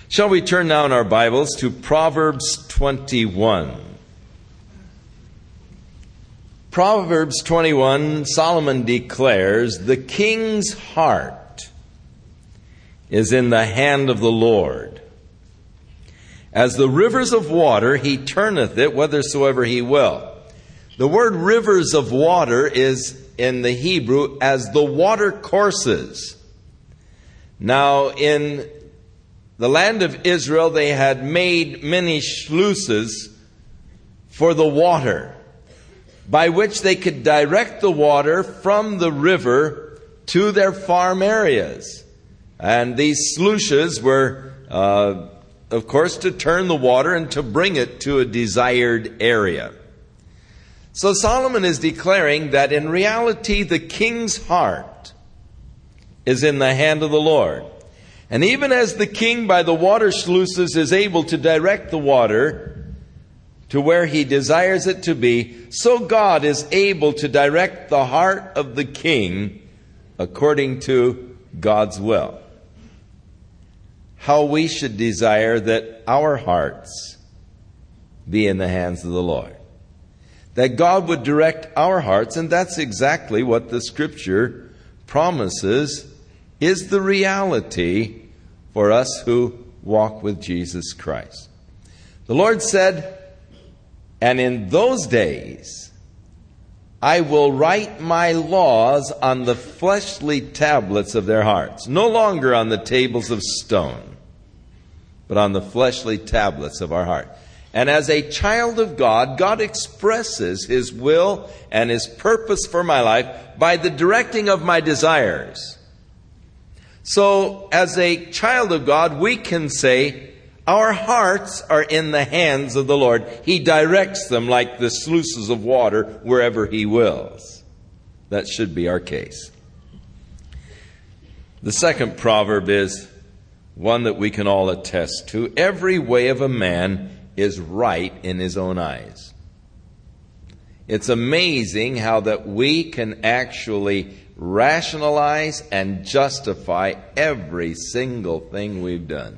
Shall we turn now in our Bibles to Proverbs 21? Proverbs 21, Solomon declares, "The king's heart is in the hand of the Lord. As the rivers of water, he turneth it whithersoever he will." The word rivers of water is in the Hebrew as the water courses. Now, in the land of Israel, they had made many sluices for the water, by which they could direct the water from the river to their farm areas. And these sluices were, of course, to turn the water and to bring it to a desired area. So Solomon is declaring that in reality the king's heart is in the hand of the Lord. And even as the king by the water sluices is able to direct the water to where he desires it to be, so God is able to direct the heart of the king according to God's will. How we should desire that our hearts be in the hands of the Lord. That God would direct our hearts, and that's exactly what the Scripture promises is the reality for us who walk with Jesus Christ. The Lord said, "And in those days I will write my laws on the fleshly tablets of their hearts," no longer on the tables of stone, but on the fleshly tablets of our heart. And as a child of God, God expresses His will and His purpose for my life by the directing of my desires. So, as a child of God, we can say, our hearts are in the hands of the Lord. He directs them like the sluices of water wherever He wills. That should be our case. The second proverb is one that we can all attest to. Every way of a man is right in his own eyes. It's amazing how that we can actually rationalize and justify every single thing we've done.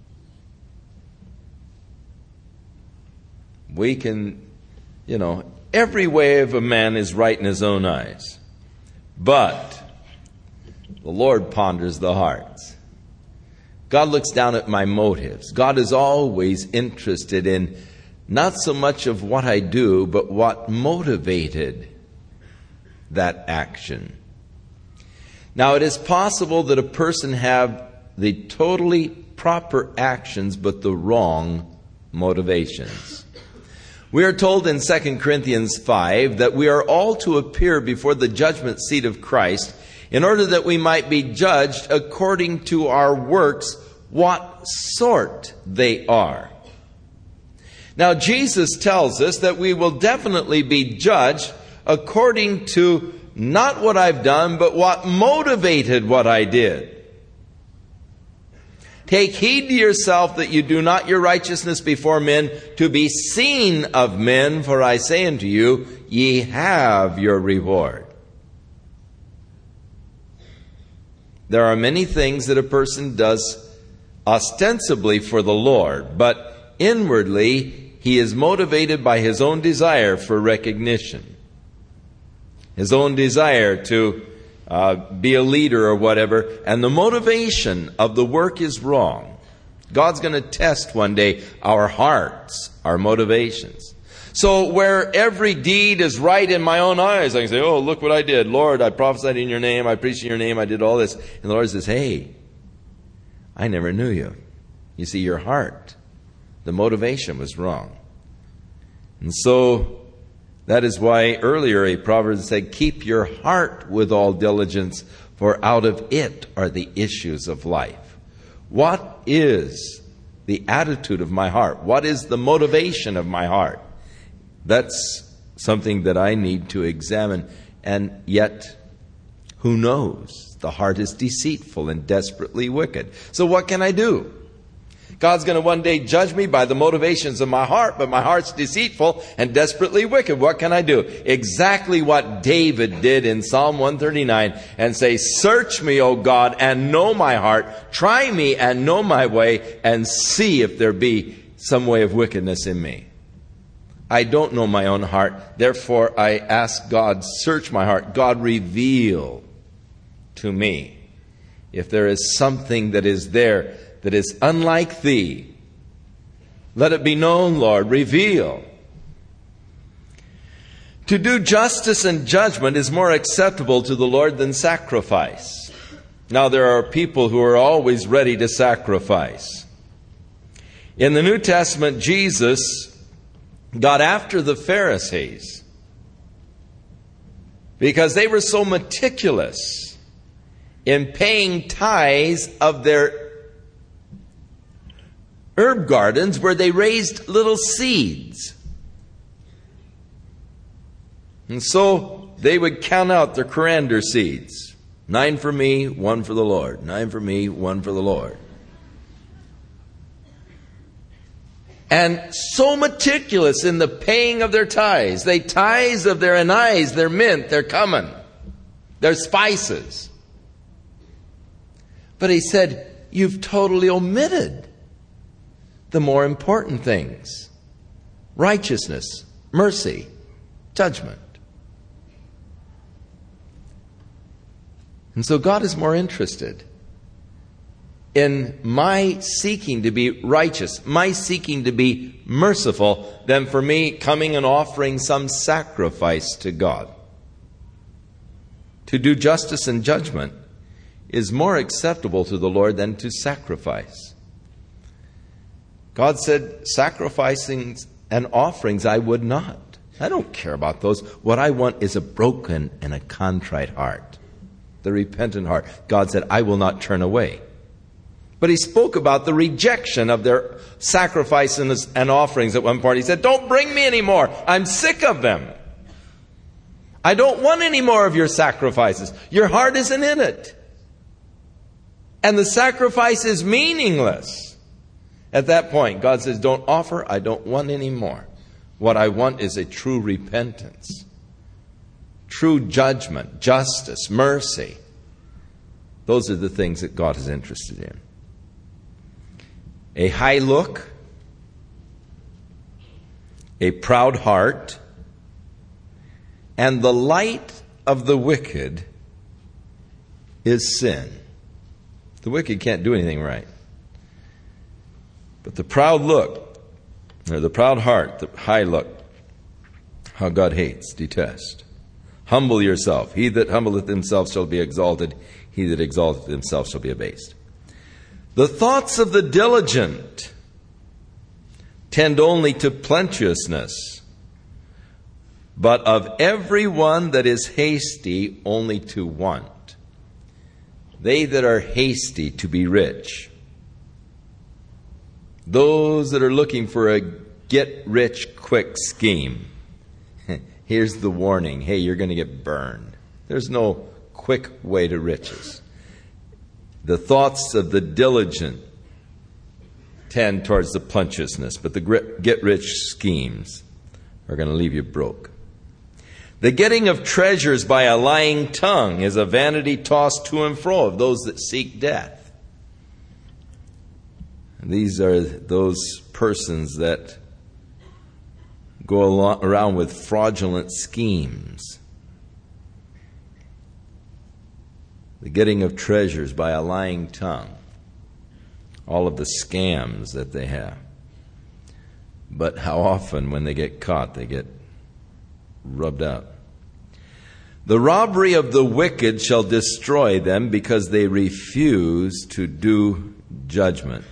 We can, every way of a man is right in his own eyes. But the Lord ponders the hearts. God looks down at my motives. God is always interested in not so much of what I do, but what motivated that action. Now, it is possible that a person have the totally proper actions, but the wrong motivations. We are told in 2 Corinthians 5 that we are all to appear before the judgment seat of Christ in order that we might be judged according to our works, what sort they are. Now, Jesus tells us that we will definitely be judged according to not what I've done, but what motivated what I did. Take heed to yourself that you do not your righteousness before men to be seen of men, for I say unto you, ye have your reward. There are many things that a person does ostensibly for the Lord, but inwardly he is motivated by his own desire for recognition. His own desire to be a leader or whatever, and the motivation of the work is wrong. God's going to test one day our hearts, our motivations. So where every deed is right in my own eyes, I can say, oh, look what I did. Lord, I prophesied in your name, I preached in your name, I did all this. And the Lord says, hey, I never knew you. You see, your heart, the motivation was wrong. And so that is why earlier a proverb said, keep your heart with all diligence, for out of it are the issues of life. What is the attitude of my heart? What is the motivation of my heart? That's something that I need to examine. And yet, who knows? The heart is deceitful and desperately wicked. So what can I do? God's going to one day judge me by the motivations of my heart, but my heart's deceitful and desperately wicked. What can I do? Exactly what David did in Psalm 139 and say, search me, O God, and know my heart. Try me and know my way and see if there be some way of wickedness in me. I don't know my own heart. Therefore, I ask God, search my heart. God, reveal to me if there is something that is there that is unlike thee. Let it be known, Lord. Reveal. To do justice and judgment is more acceptable to the Lord than sacrifice. Now, there are people who are always ready to sacrifice. In the New Testament, Jesus got after the Pharisees because they were so meticulous in paying tithes of their herb gardens where they raised little seeds. And so they would count out their coriander seeds. 9 for me, 1 for the Lord. 9 for me, 1 for the Lord. And so meticulous in the paying of their tithes. They tithes of their anise, their mint, their cumin, their spices. But he said, you've totally omitted the more important things. Righteousness, mercy, judgment. And so God is more interested in my seeking to be righteous, my seeking to be merciful, than for me coming and offering some sacrifice to God. To do justice and judgment is more acceptable to the Lord than to sacrifice. God said, sacrificing and offerings I would not. I don't care about those. What I want is a broken and a contrite heart. The repentant heart. God said, I will not turn away. But he spoke about the rejection of their sacrifices and offerings at one point. He said, don't bring me any more. I'm sick of them. I don't want any more of your sacrifices. Your heart isn't in it. And the sacrifice is meaningless. At that point, God says, don't offer. I don't want any more. What I want is a true repentance. True judgment, justice, mercy. Those are the things that God is interested in. A high look, a proud heart, and the light of the wicked is sin. The wicked can't do anything right. But the proud look, or the proud heart, the high look, how God hates, detests. Humble yourself. He that humbleth himself shall be exalted. He that exalteth himself shall be abased. The thoughts of the diligent tend only to plenteousness, but of every one that is hasty only to want. They that are hasty to be rich. Those that are looking for a get-rich-quick scheme. Here's the warning. Hey, you're going to get burned. There's no quick way to riches. The thoughts of the diligent tend towards the plenteousness, but the get-rich schemes are going to leave you broke. The getting of treasures by a lying tongue is a vanity tossed to and fro of those that seek death. These are those persons that go around with fraudulent schemes. The getting of treasures by a lying tongue. All of the scams that they have. But how often when they get caught, they get rubbed out. The robbery of the wicked shall destroy them because they refuse to do judgment.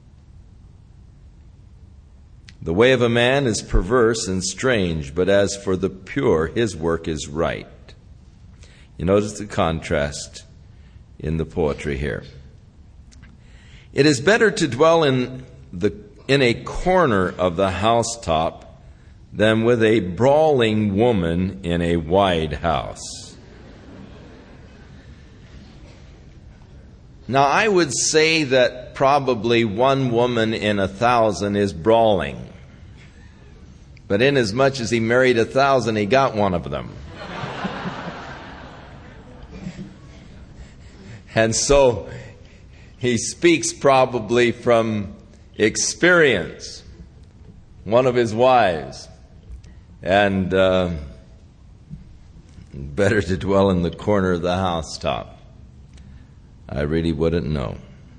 The way of a man is perverse and strange, but as for the pure, his work is right. You notice the contrast in the poetry here. It is better to dwell in a corner of the housetop than with a brawling woman in a wide house. Now, I would say that probably one woman in 1,000 is brawling. But inasmuch as he married 1,000, he got one of them. And so he speaks probably from experience. One of his wives. And better to dwell in the corner of the housetop. I really wouldn't know.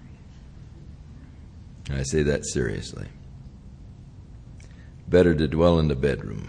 I say that seriously. Better to dwell in the bedroom.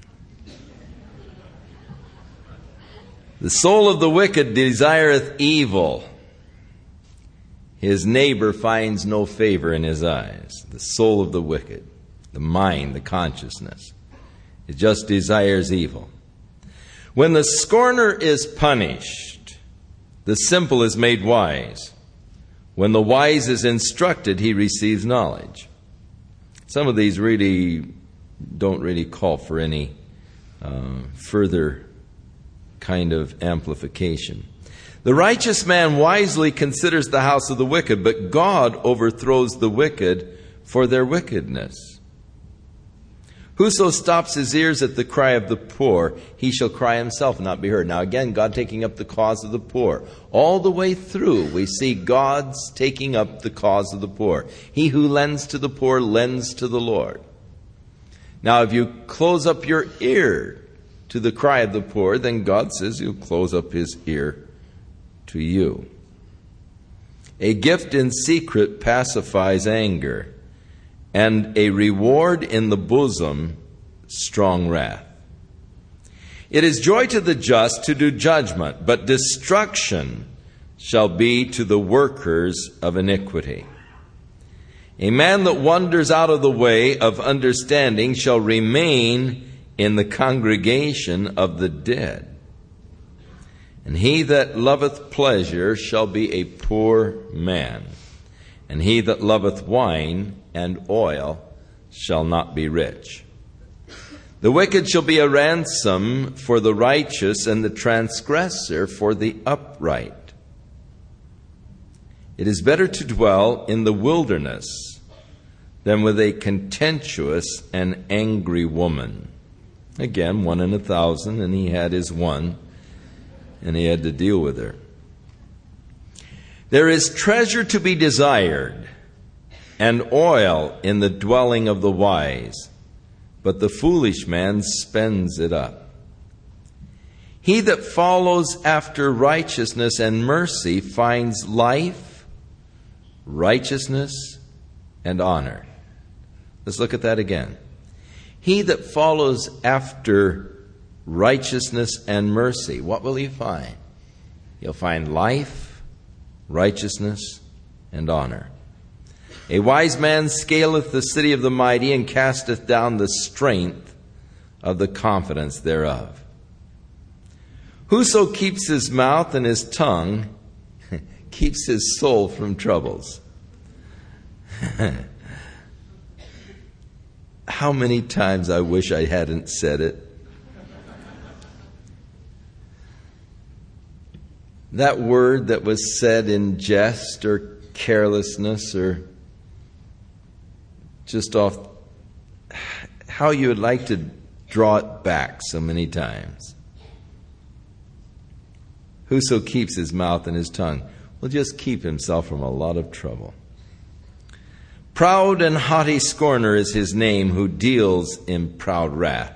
The soul of the wicked desireth evil. His neighbor finds no favor in his eyes. The soul of the wicked, the mind, the consciousness, it just desires evil. When the scorner is punished, the simple is made wise. When the wise is instructed, he receives knowledge. Some of these really don't really call for any further kind of amplification. The righteous man wisely considers the house of the wicked, but God overthrows the wicked for their wickedness. Whoso stops his ears at the cry of the poor, he shall cry himself and not be heard. Now again, God taking up the cause of the poor. All the way through, we see God's taking up the cause of the poor. He who lends to the poor lends to the Lord. Now if you close up your ear to the cry of the poor, then God says he'll close up his ear to you. A gift in secret pacifies anger, and a reward in the bosom, strong wrath. It is joy to the just to do judgment, but destruction shall be to the workers of iniquity. A man that wanders out of the way of understanding shall remain in the congregation of the dead. And he that loveth pleasure shall be a poor man. And he that loveth wine and oil shall not be rich. The wicked shall be a ransom for the righteous, and the transgressor for the upright. It is better to dwell in the wilderness than with a contentious and angry woman. Again, 1 in 1,000, and he had his one, and he had to deal with her. There is treasure to be desired, and oil in the dwelling of the wise, but the foolish man spends it up. He that follows after righteousness and mercy finds life, righteousness, and honor. Let's look at that again. He that follows after righteousness and mercy, what will he find? He'll find life, righteousness, and honor. A wise man scaleth the city of the mighty, and casteth down the strength of the confidence thereof. Whoso keeps his mouth and his tongue keeps his soul from troubles. How many times I wish I hadn't said it. That word that was said in jest or carelessness or just off, how you would like to draw it back so many times. Whoso keeps his mouth and his tongue will just keep himself from a lot of trouble. Proud and haughty scorner is his name, who deals in proud wrath.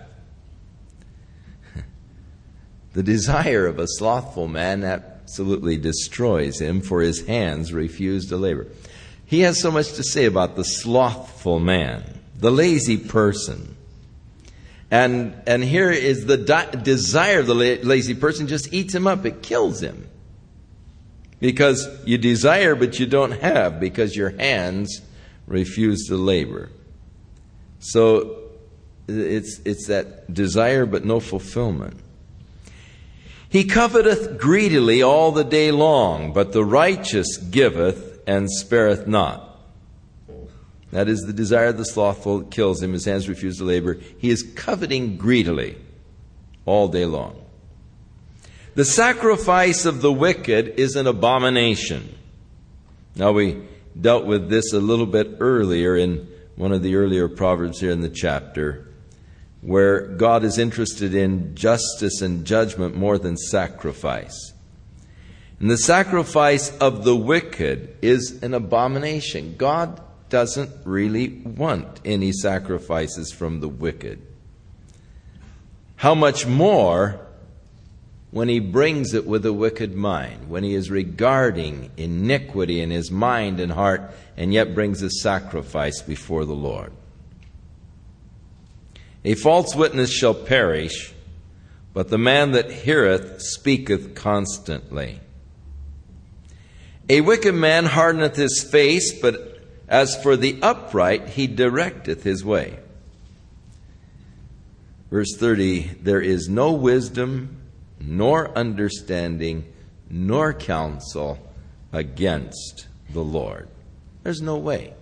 The desire of a slothful man absolutely destroys him, for his hands refuse to labor. He has so much to say about the slothful man, the lazy person. And here is the desire of the lazy person just eats him up. It kills him. Because you desire, but you don't have, because your hands refuse to labor. So it's that desire, but no fulfillment. He coveteth greedily all the day long, but the righteous giveth and spareth not. That is the desire of the slothful that kills him. His hands refuse to labor. He is coveting greedily all day long. The sacrifice of the wicked is an abomination, Now, we dealt with this a little bit earlier in one of the earlier Proverbs here in the chapter, where God is interested in justice and judgment more than sacrifice. And the sacrifice of the wicked is an abomination. God doesn't really want any sacrifices from the wicked. How much more when he brings it with a wicked mind, when he is regarding iniquity in his mind and heart, and yet brings a sacrifice before the Lord. A false witness shall perish, but the man that heareth speaketh constantly. A wicked man hardeneth his face, but as for the upright, he directeth his way. Verse 30, there is no wisdom, nor understanding, nor counsel against the Lord. There's no way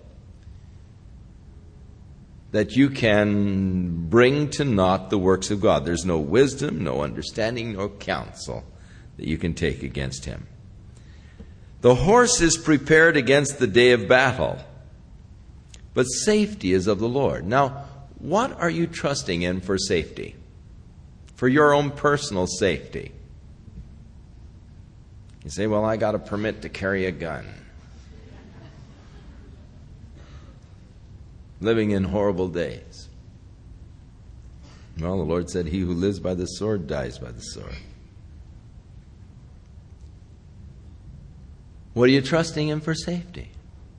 that you can bring to naught the works of God. There's no wisdom, no understanding, no counsel that you can take against him. The horse is prepared against the day of battle, but safety is of the Lord. Now, what are you trusting in for safety? For your own personal safety. You say, well, I got a permit to carry a gun. Living in horrible days. Well, the Lord said, he who lives by the sword dies by the sword. What are you trusting in for safety?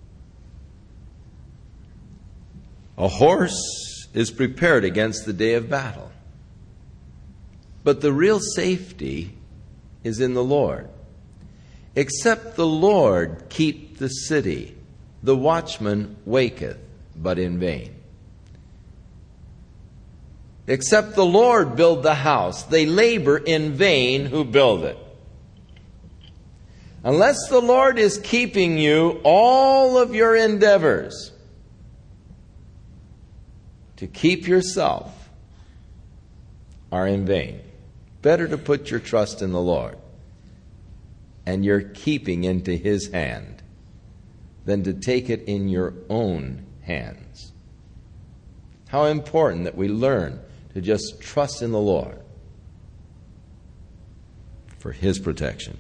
A horse is prepared against the day of battle. But the real safety is in the Lord. Except the Lord keep the city, the watchman waketh, but in vain. Except the Lord build the house, they labor in vain who build it. Unless the Lord is keeping you, all of your endeavors to keep yourself are in vain. Better to put your trust in the Lord and your keeping into his hand than to take it in your own hands. How important that we learn to just trust in the Lord for his protection.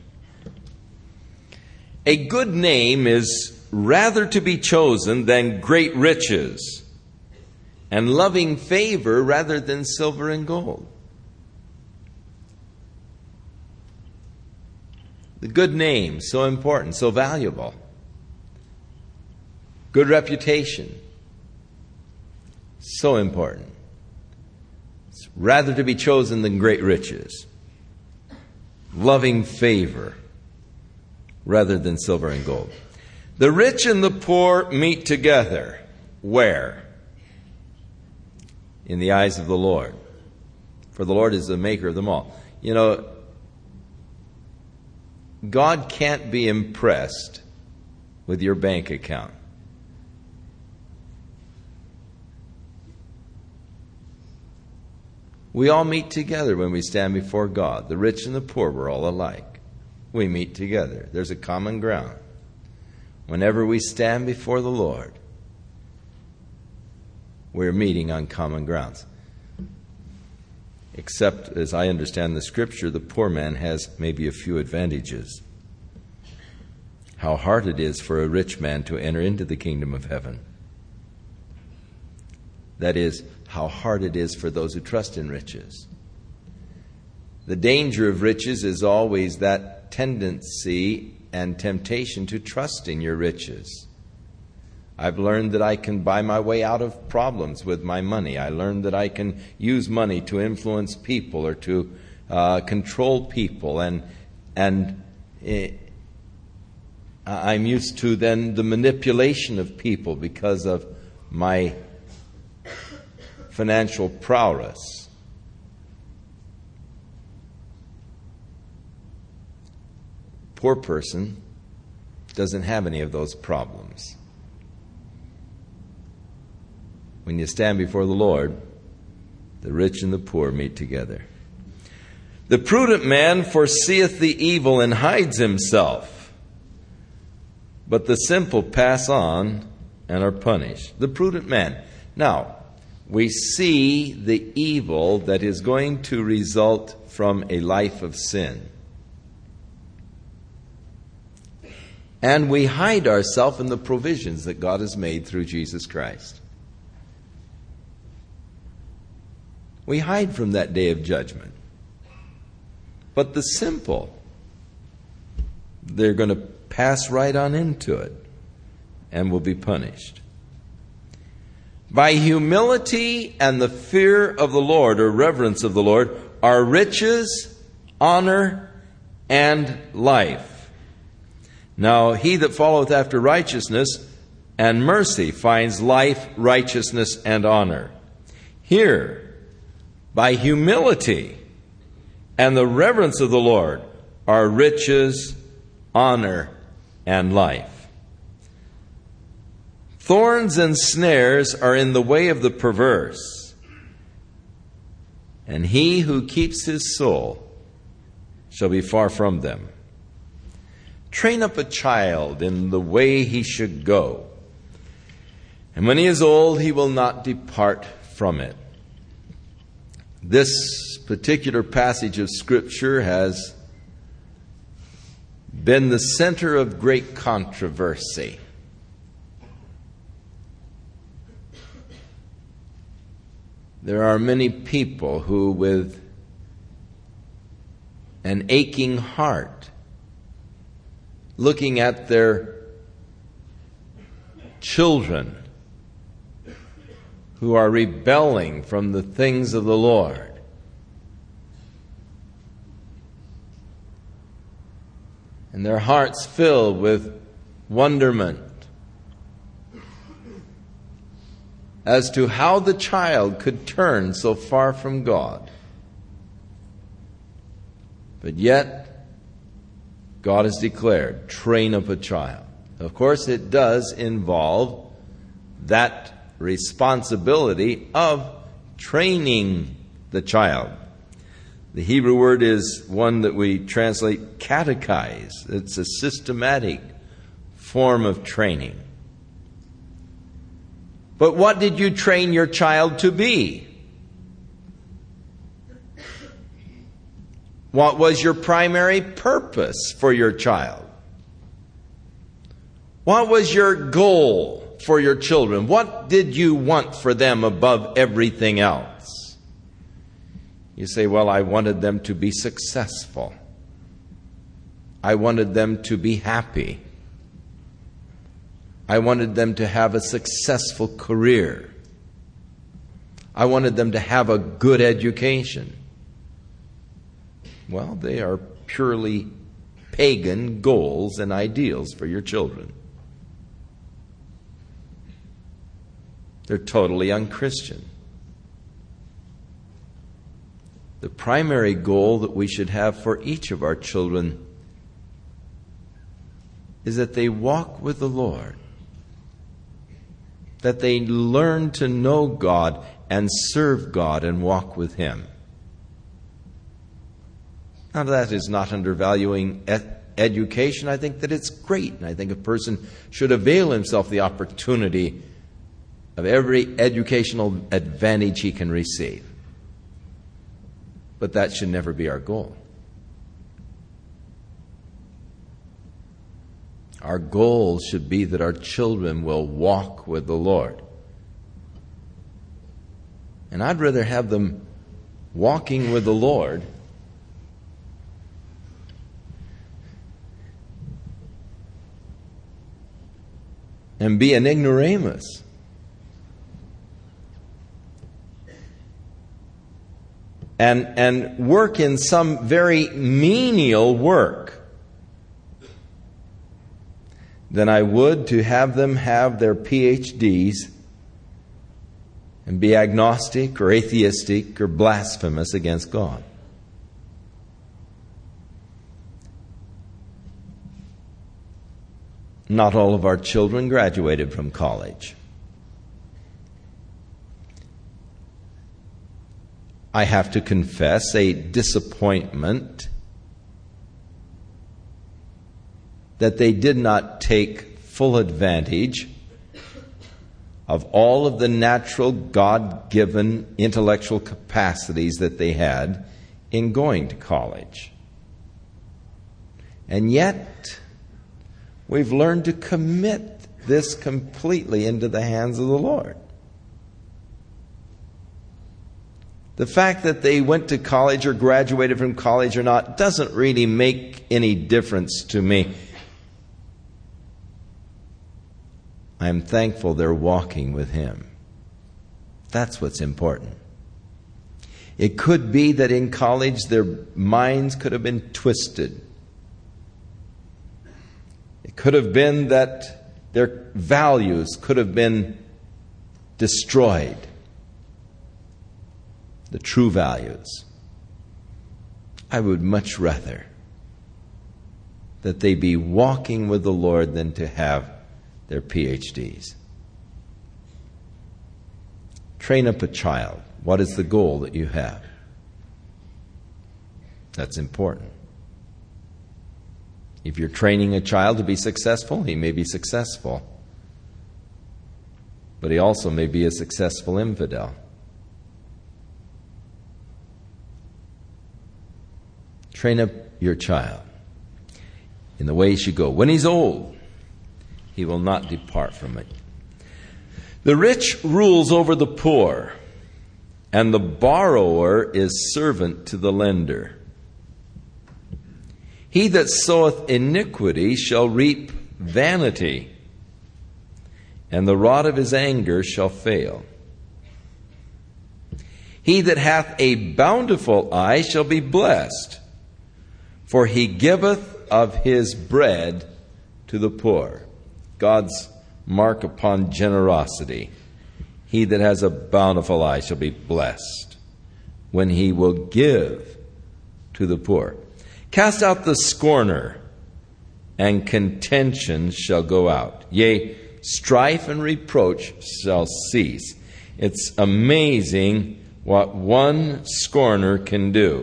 A good name is rather to be chosen than great riches, and loving favor rather than silver and gold. The good name, so important, so valuable. Good reputation, so important. It's rather to be chosen than great riches. Loving favor rather than silver and gold. The rich and the poor meet together. Where? In the eyes of the Lord. For the Lord is the maker of them all. You know, God can't be impressed with your bank account. We all meet together when we stand before God. The rich and the poor, we're all alike. We meet together. There's a common ground. Whenever we stand before the Lord, we're meeting on common grounds. Except, as I understand the Scripture, the poor man has maybe a few advantages. How hard it is for a rich man to enter into the kingdom of heaven. That is, how hard it is for those who trust in riches. The danger of riches is always that tendency and temptation to trust in your riches. I've learned that I can buy my way out of problems with my money. I learned that I can use money to influence people or to control people. And I'm used to then the manipulation of people because of my financial prowess. Poor person doesn't have any of those problems. When you stand before the Lord, the rich and the poor meet together. The prudent man foreseeth the evil and hides himself, but the simple pass on and are punished. The prudent man. Now, we see the evil that is going to result from a life of sin. And we hide ourselves in the provisions that God has made through Jesus Christ. We hide from that day of judgment. But the simple, they're going to pass right on into it and will be punished. By humility and the fear of the Lord, or reverence of the Lord, are riches, honor, and life. Now, he that followeth after righteousness and mercy finds life, righteousness, and honor. Here, by humility and the reverence of the Lord are riches, honor, and life. Thorns and snares are in the way of the perverse, and he who keeps his soul shall be far from them. Train up a child in the way he should go, and when he is old, he will not depart from it. This particular passage of Scripture has been the center of great controversy. There are many people who, with an aching heart, looking at their children who are rebelling from the things of the Lord, and their hearts filled with wonderment as to how the child could turn so far from God. But yet, God has declared, train up a child. Of course, it does involve that responsibility of training the child. The Hebrew word is one that we translate catechize. It's a systematic form of training. But what did you train your child to be? What was your primary purpose for your child? What was your goal for your children? What did you want for them above everything else? You say, well, I wanted them to be successful. I wanted them to be happy. I wanted them to have a successful career. I wanted them to have a good education. Well, they are purely pagan goals and ideals for your children. They're totally unchristian. The primary goal that we should have for each of our children is that they walk with the Lord, that they learn to know God and serve God and walk with Him. Now, that is not undervaluing education. I think that it's great, and I think a person should avail himself the opportunity of every educational advantage he can receive. But that should never be our goal. Our goal should be that our children will walk with the Lord. And I'd rather have them walking with the Lord and be an ignoramus and work in some very menial work than I would to have them have their PhDs and be agnostic or atheistic or blasphemous against God. Not all of our children graduated from college. I have to confess a disappointment that they did not take full advantage of all of the natural, God-given intellectual capacities that they had in going to college. And yet, we've learned to commit this completely into the hands of the Lord. The fact that they went to college or graduated from college or not doesn't really make any difference to me. I'm thankful they're walking with Him. That's what's important. It could be that in college their minds could have been twisted. It could have been that their values could have been destroyed. The true values. I would much rather that they be walking with the Lord than to have their PhDs. Train up a child. What is the goal that you have? That's important. If you're training a child to be successful, he may be successful. But he also may be a successful infidel. Train up your child in the way he should go. When he's old, he will not depart from it. The rich rules over the poor, and the borrower is servant to the lender. He that soweth iniquity shall reap vanity, and the rod of his anger shall fail. He that hath a bountiful eye shall be blessed, for he giveth of his bread to the poor. God's mark upon generosity. He that has a bountiful eye shall be blessed when he will give to the poor. Cast out the scorner, and contention shall go out. Yea, strife and reproach shall cease. It's amazing what one scorner can do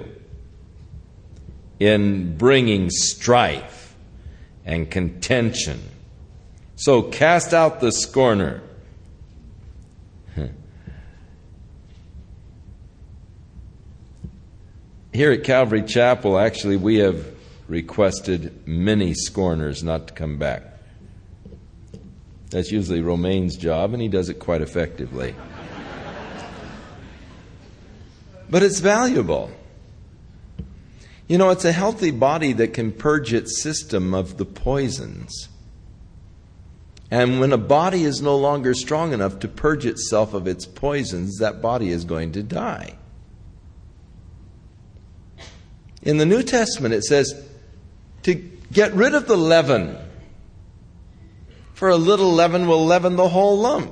in bringing strife and contention. So cast out the scorner. Here at Calvary Chapel, actually, we have requested many scorners not to come back. That's usually Romaine's job, and he does it quite effectively. But it's valuable. You know, it's a healthy body that can purge its system of the poisons. And when a body is no longer strong enough to purge itself of its poisons, that body is going to die. In the New Testament, it says to get rid of the leaven. For a little leaven will leaven the whole lump.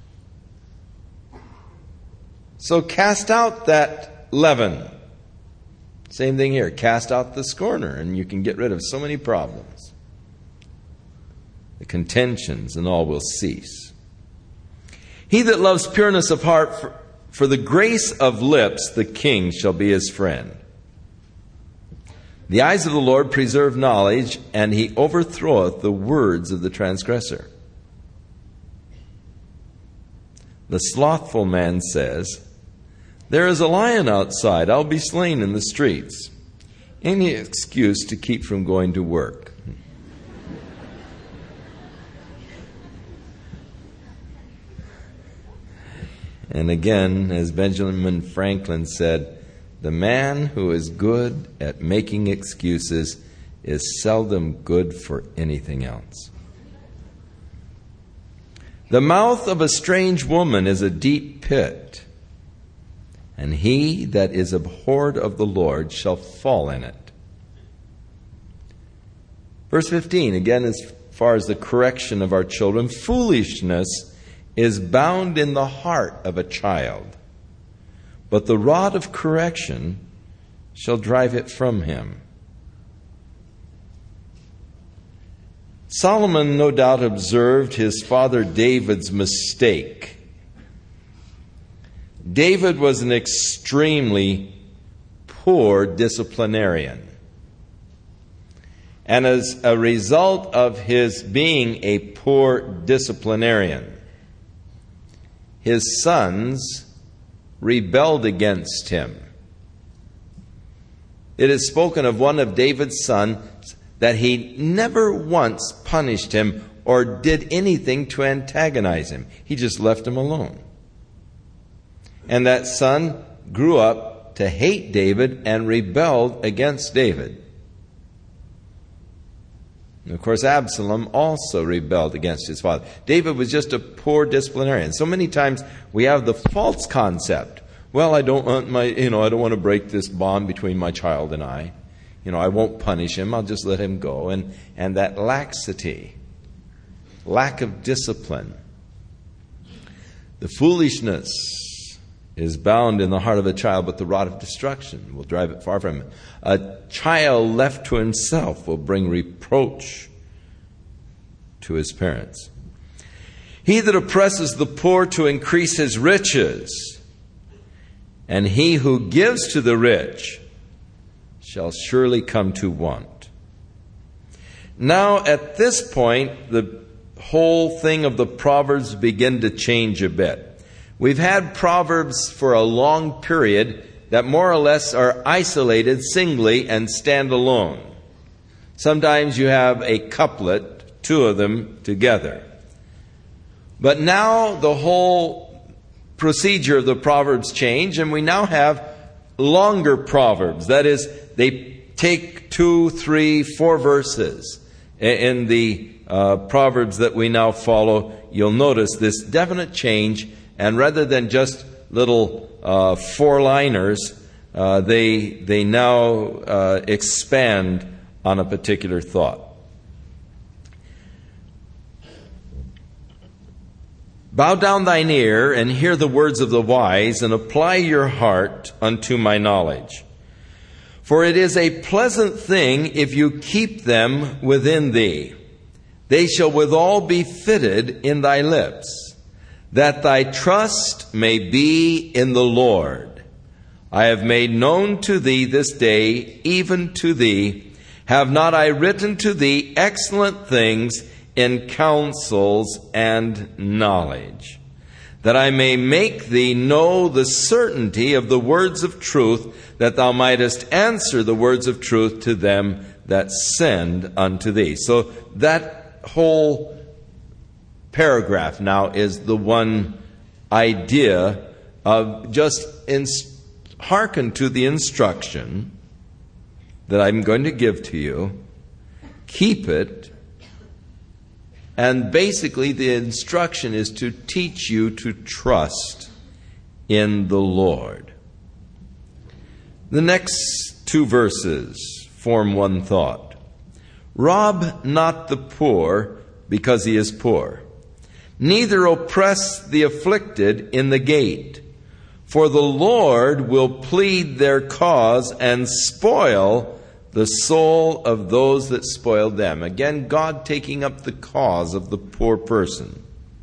So cast out that leaven. Same thing here. Cast out the scorner, and you can get rid of so many problems. The contentions and all will cease. He that loves pureness of heart, for the grace of lips, the king shall be his friend. The eyes of the Lord preserve knowledge, and he overthroweth the words of the transgressor. The slothful man says, there is a lion outside, I'll be slain in the streets. Any excuse to keep from going to work. And again, as Benjamin Franklin said, the man who is good at making excuses is seldom good for anything else. The mouth of a strange woman is a deep pit, and he that is abhorred of the Lord shall fall in it. Verse 15, again, as far as the correction of our children, foolishness is bound in the heart of a child, but the rod of correction shall drive it from him. Solomon no doubt observed his father David's mistake. David was an extremely poor disciplinarian. And as a result of his being a poor disciplinarian, his sons rebelled against him. It is spoken of one of David's sons that he never once punished him or did anything to antagonize him. He just left him alone. And that son grew up to hate David and rebelled against David. And of course, Absalom also rebelled against his father. David was just a poor disciplinarian. So many times we have the false concept. Well, I don't want to break this bond between my child and I. I won't punish him. I'll just let him go. And that laxity, lack of discipline, the foolishness is bound in the heart of a child, but the rod of destruction will drive it far from him. A child left to himself will bring reproach to his parents. He that oppresses the poor to increase his riches, and he who gives to the rich shall surely come to want. Now, at this point, the whole thing of the Proverbs begin to change a bit. We've had Proverbs for a long period that more or less are isolated singly and stand alone. Sometimes you have a couplet, two of them together. But now the whole procedure of the Proverbs change, and we now have longer Proverbs. That is, they take 2, 3, 4 verses. In the Proverbs that we now follow, you'll notice this definite change. And rather than just little 4-liners, they now expand on a particular thought. Bow down thine ear and hear the words of the wise, and apply your heart unto my knowledge. For it is a pleasant thing if you keep them within thee. They shall withal be fitted in thy lips, that thy trust may be in the Lord. I have made known to thee this day, even to thee, have not I written to thee excellent things in counsels and knowledge, that I may make thee know the certainty of the words of truth, that thou mightest answer the words of truth to them that send unto thee. So that whole paragraph now is the one idea of just hearken to the instruction that I'm going to give to you, keep it, and basically the instruction is to teach you to trust in the Lord. The next 2 verses form one thought. Rob not the poor because he is poor, neither oppress the afflicted in the gate. For the Lord will plead their cause and spoil the soul of those that spoiled them. Again, God taking up the cause of the poor person.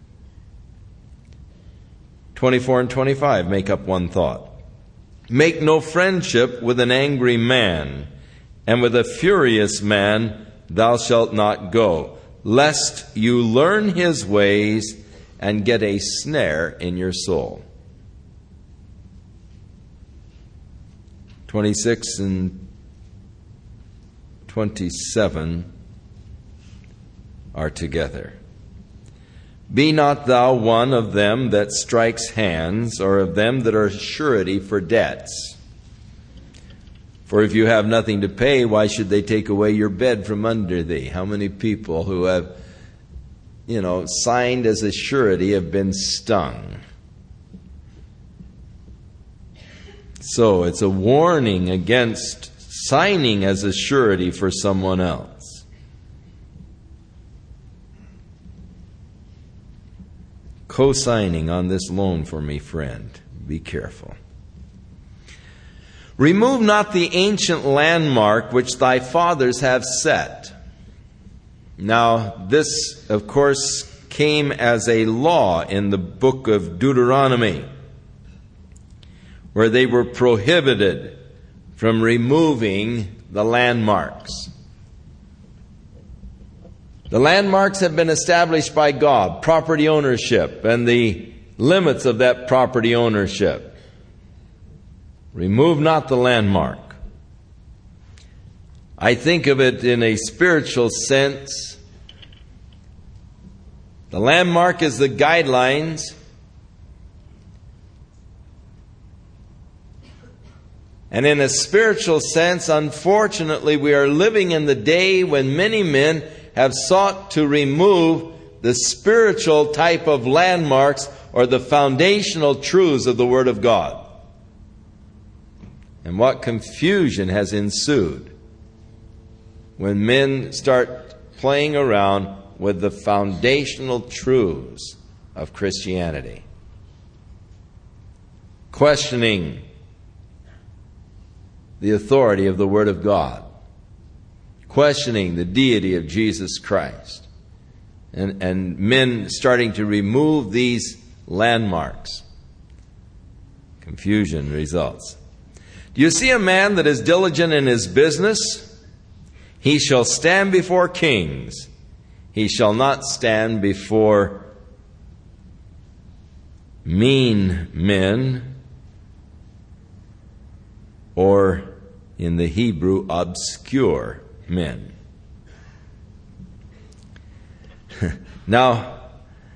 24 and 25 make up one thought. Make no friendship with an angry man, and with a furious man thou shalt not go, lest you learn his ways and get a snare in your soul. 26 and 27 are together. Be not thou one of them that strikes hands, or of them that are surety for debts. For if you have nothing to pay, why should they take away your bed from under thee? How many people who have, signed as a surety have been stung? So it's a warning against signing as a surety for someone else. Co-signing on this loan for me, friend. Be careful. Remove not the ancient landmark which thy fathers have set. Now, this, of course, came as a law in the book of Deuteronomy, where they were prohibited from removing the landmarks. The landmarks have been established by God, property ownership, and the limits of that property ownership. Remove not the landmark. I think of it in a spiritual sense. The landmark is the guidelines. And in a spiritual sense, unfortunately, we are living in the day when many men have sought to remove the spiritual type of landmarks or the foundational truths of the Word of God. And what confusion has ensued when men start playing around with the foundational truths of Christianity. Questioning the authority of the Word of God. Questioning the deity of Jesus Christ. And men starting to remove these landmarks. Confusion results. Do you see a man that is diligent in his business? He shall stand before kings. He shall not stand before mean men, or in the Hebrew, obscure men. Now,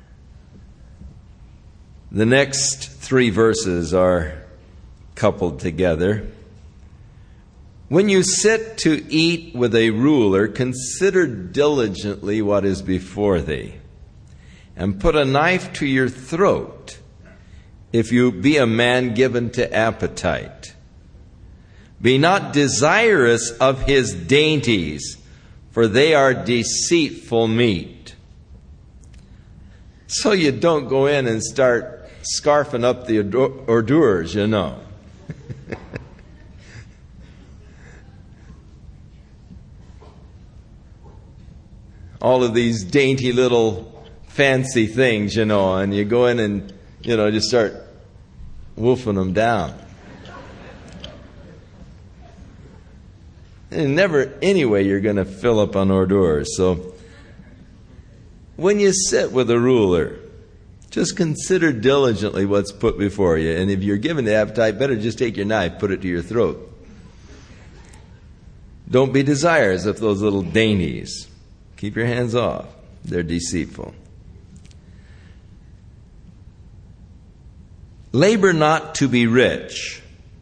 the next 3 verses are coupled together. When you sit to eat with a ruler, consider diligently what is before thee, and put a knife to your throat, if you be a man given to appetite. Be not desirous of his dainties, for they are deceitful meat. So you don't go in and start scarfing up the hors d'oeuvres, you know. All of these dainty little fancy things, you know, and you go in and, you know, just start wolfing them down. And never, anyway, you're going to fill up on hors d'oeuvres. So, when you sit with a ruler, just consider diligently what's put before you. And if you're given the appetite, better just take your knife, put it to your throat. Don't be desirous of those little dainties. Keep your hands off. They're deceitful. Labor not to be rich.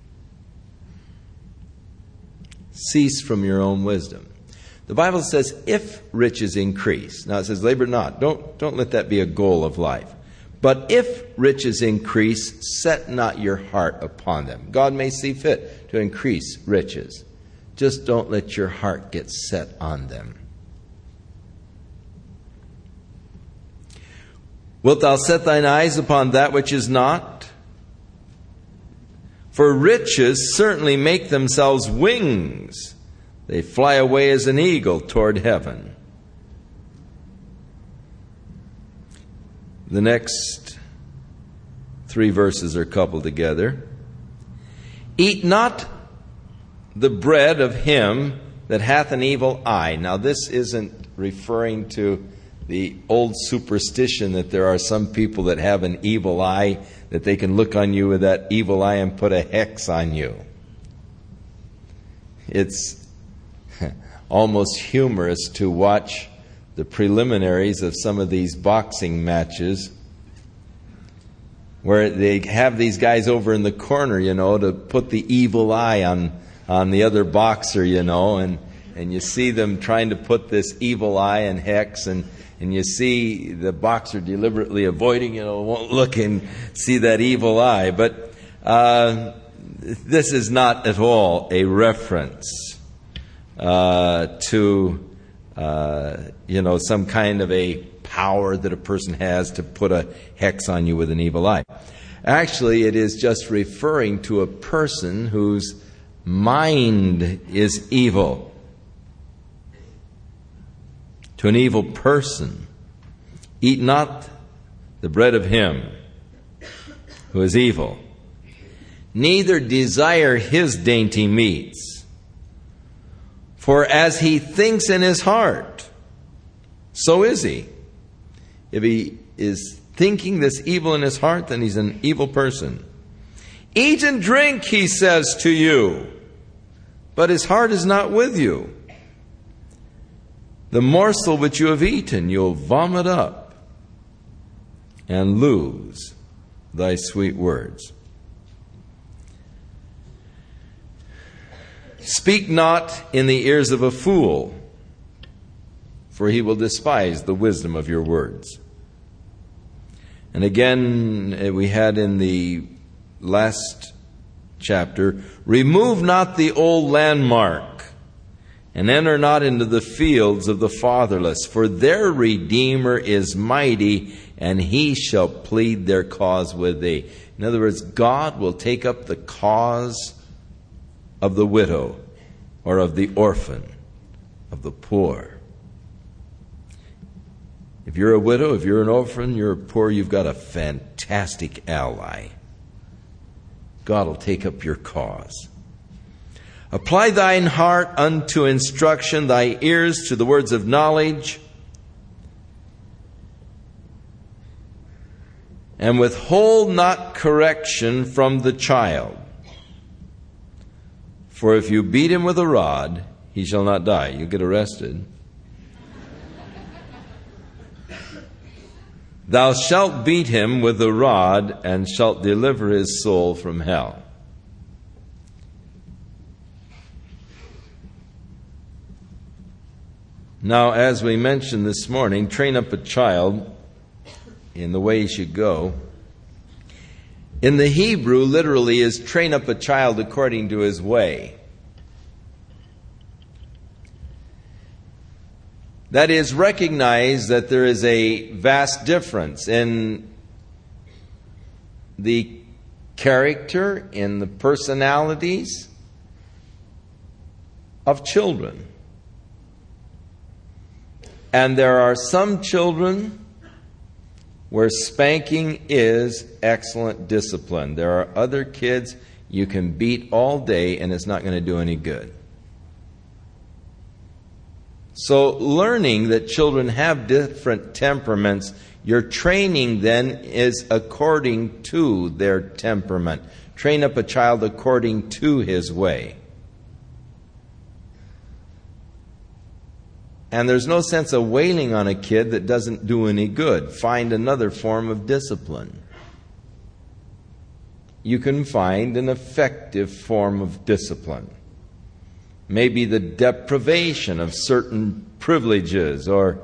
Cease from your own wisdom. The Bible says, if riches increase. Now it says, labor not. Don't let that be a goal of life. But if riches increase, set not your heart upon them. God may see fit to increase riches. Just don't let your heart get set on them. Wilt thou set thine eyes upon that which is not? For riches certainly make themselves wings. They fly away as an eagle toward heaven. The next 3 verses are coupled together. Eat not the bread of him that hath an evil eye. Now this isn't referring to the old superstition that there are some people that have an evil eye, that they can look on you with that evil eye and put a hex on you. It's almost humorous to watch the preliminaries of some of these boxing matches where they have these guys over in the corner, you know, to put the evil eye on the other boxer, you know, and you see them trying to put this evil eye and hex, and you see the boxer deliberately avoiding, you know, won't look and see that evil eye. But this is not at all a reference to some kind of a power that a person has to put a hex on you with an evil eye. Actually, it is just referring to a person whose mind is evil. To an evil person. Eat not the bread of him who is evil, neither desire his dainty meats. For as he thinks in his heart, so is he. If he is thinking this evil in his heart, then he's an evil person. Eat and drink, he says to you, but his heart is not with you. The morsel which you have eaten, you'll vomit up and lose thy sweet words. Speak not in the ears of a fool, for he will despise the wisdom of your words. And again, we had in the last chapter, remove not the old landmark, and enter not into the fields of the fatherless, for their Redeemer is mighty, and he shall plead their cause with thee. In other words, God will take up the cause of the widow, or of the orphan, of the poor. If you're a widow, if you're an orphan, you're poor, you've got a fantastic ally. God will take up your cause. Apply thine heart unto instruction, thy ears to the words of knowledge, and withhold not correction from the child. For if you beat him with a rod, he shall not die. You'll get arrested. Thou shalt beat him with the rod, and shalt deliver his soul from hell. Now, as we mentioned this morning, train up a child in the way he should go. In the Hebrew, literally, is train up a child according to his way. That is, recognize that there is a vast difference in the character, in the personalities of children. And there are some children where spanking is excellent discipline. There are other kids you can beat all day and it's not going to do any good. So learning that children have different temperaments, your training then is according to their temperament. Train up a child according to his way. And there's no sense of wailing on a kid that doesn't do any good. Find another form of discipline. You can find an effective form of discipline. Maybe the deprivation of certain privileges or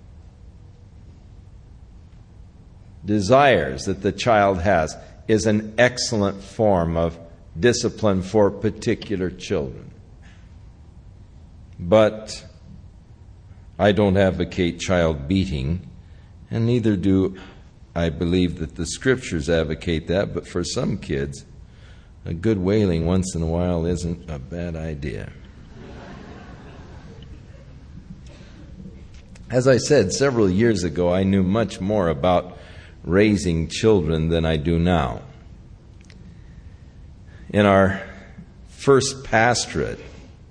desires that the child has is an excellent form of discipline for particular children. But I don't advocate child beating, and neither do I believe that the Scriptures advocate that, but for some kids, a good wailing once in a while isn't a bad idea. As I said several years ago, I knew much more about raising children than I do now. In our first pastorate,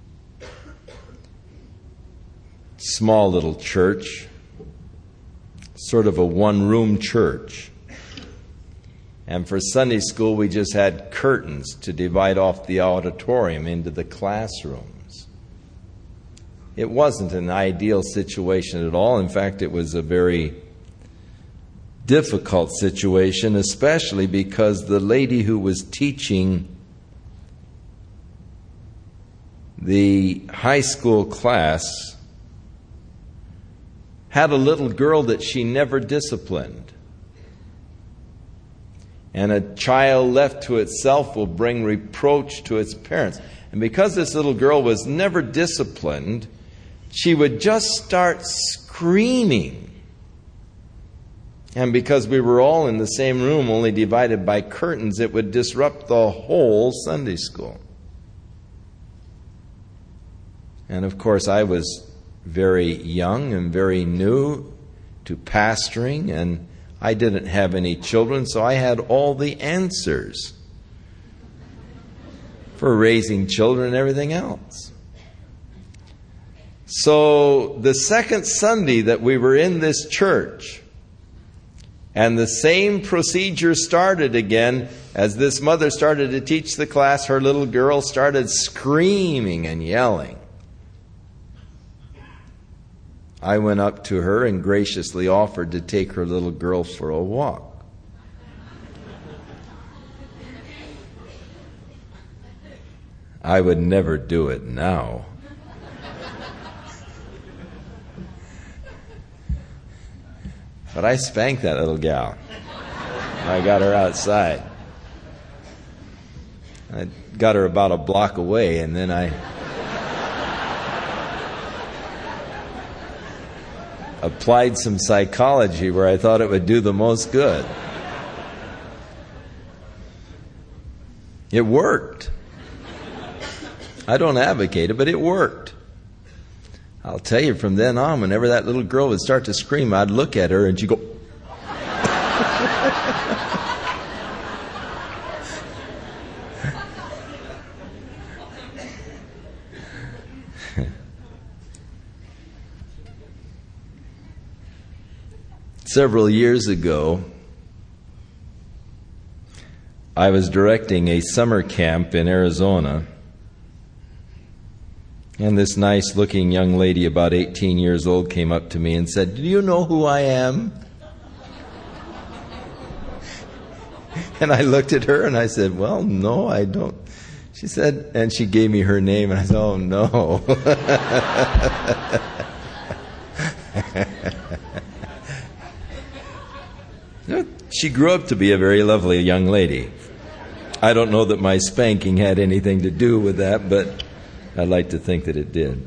small little church, sort of a one-room church. And for Sunday school, we just had curtains to divide off the auditorium into the classrooms. It wasn't an ideal situation at all. In fact, it was a very difficult situation, especially because the lady who was teaching the high school class had a little girl that she never disciplined. And a child left to itself will bring reproach to its parents. And because this little girl was never disciplined, she would just start screaming. And because we were all in the same room, only divided by curtains, it would disrupt the whole Sunday school. And of course, I was very young and very new to pastoring, and I didn't have any children, so I had all the answers for raising children and everything else. So the second Sunday that we were in this church, and the same procedure started again, as this mother started to teach the class, her little girl started screaming and yelling. I went up to her and graciously offered to take her little girl for a walk. I would never do it now. But I spanked that little gal. I got her outside. I got her about a block away, and then I applied some psychology where I thought it would do the most good. It worked. I don't advocate it, but it worked. I'll tell you, from then on, whenever that little girl would start to scream, I'd look at her and she'd go... Several years ago, I was directing a summer camp in Arizona, and this nice-looking young lady, about 18 years old, came up to me and said, "Do you know who I am?" And I looked at her and I said, "Well, no, I don't." She said, and she gave me her name, and I said, "Oh, no." She grew up to be a very lovely young lady. I don't know that my spanking had anything to do with that, but I'd like to think that it did.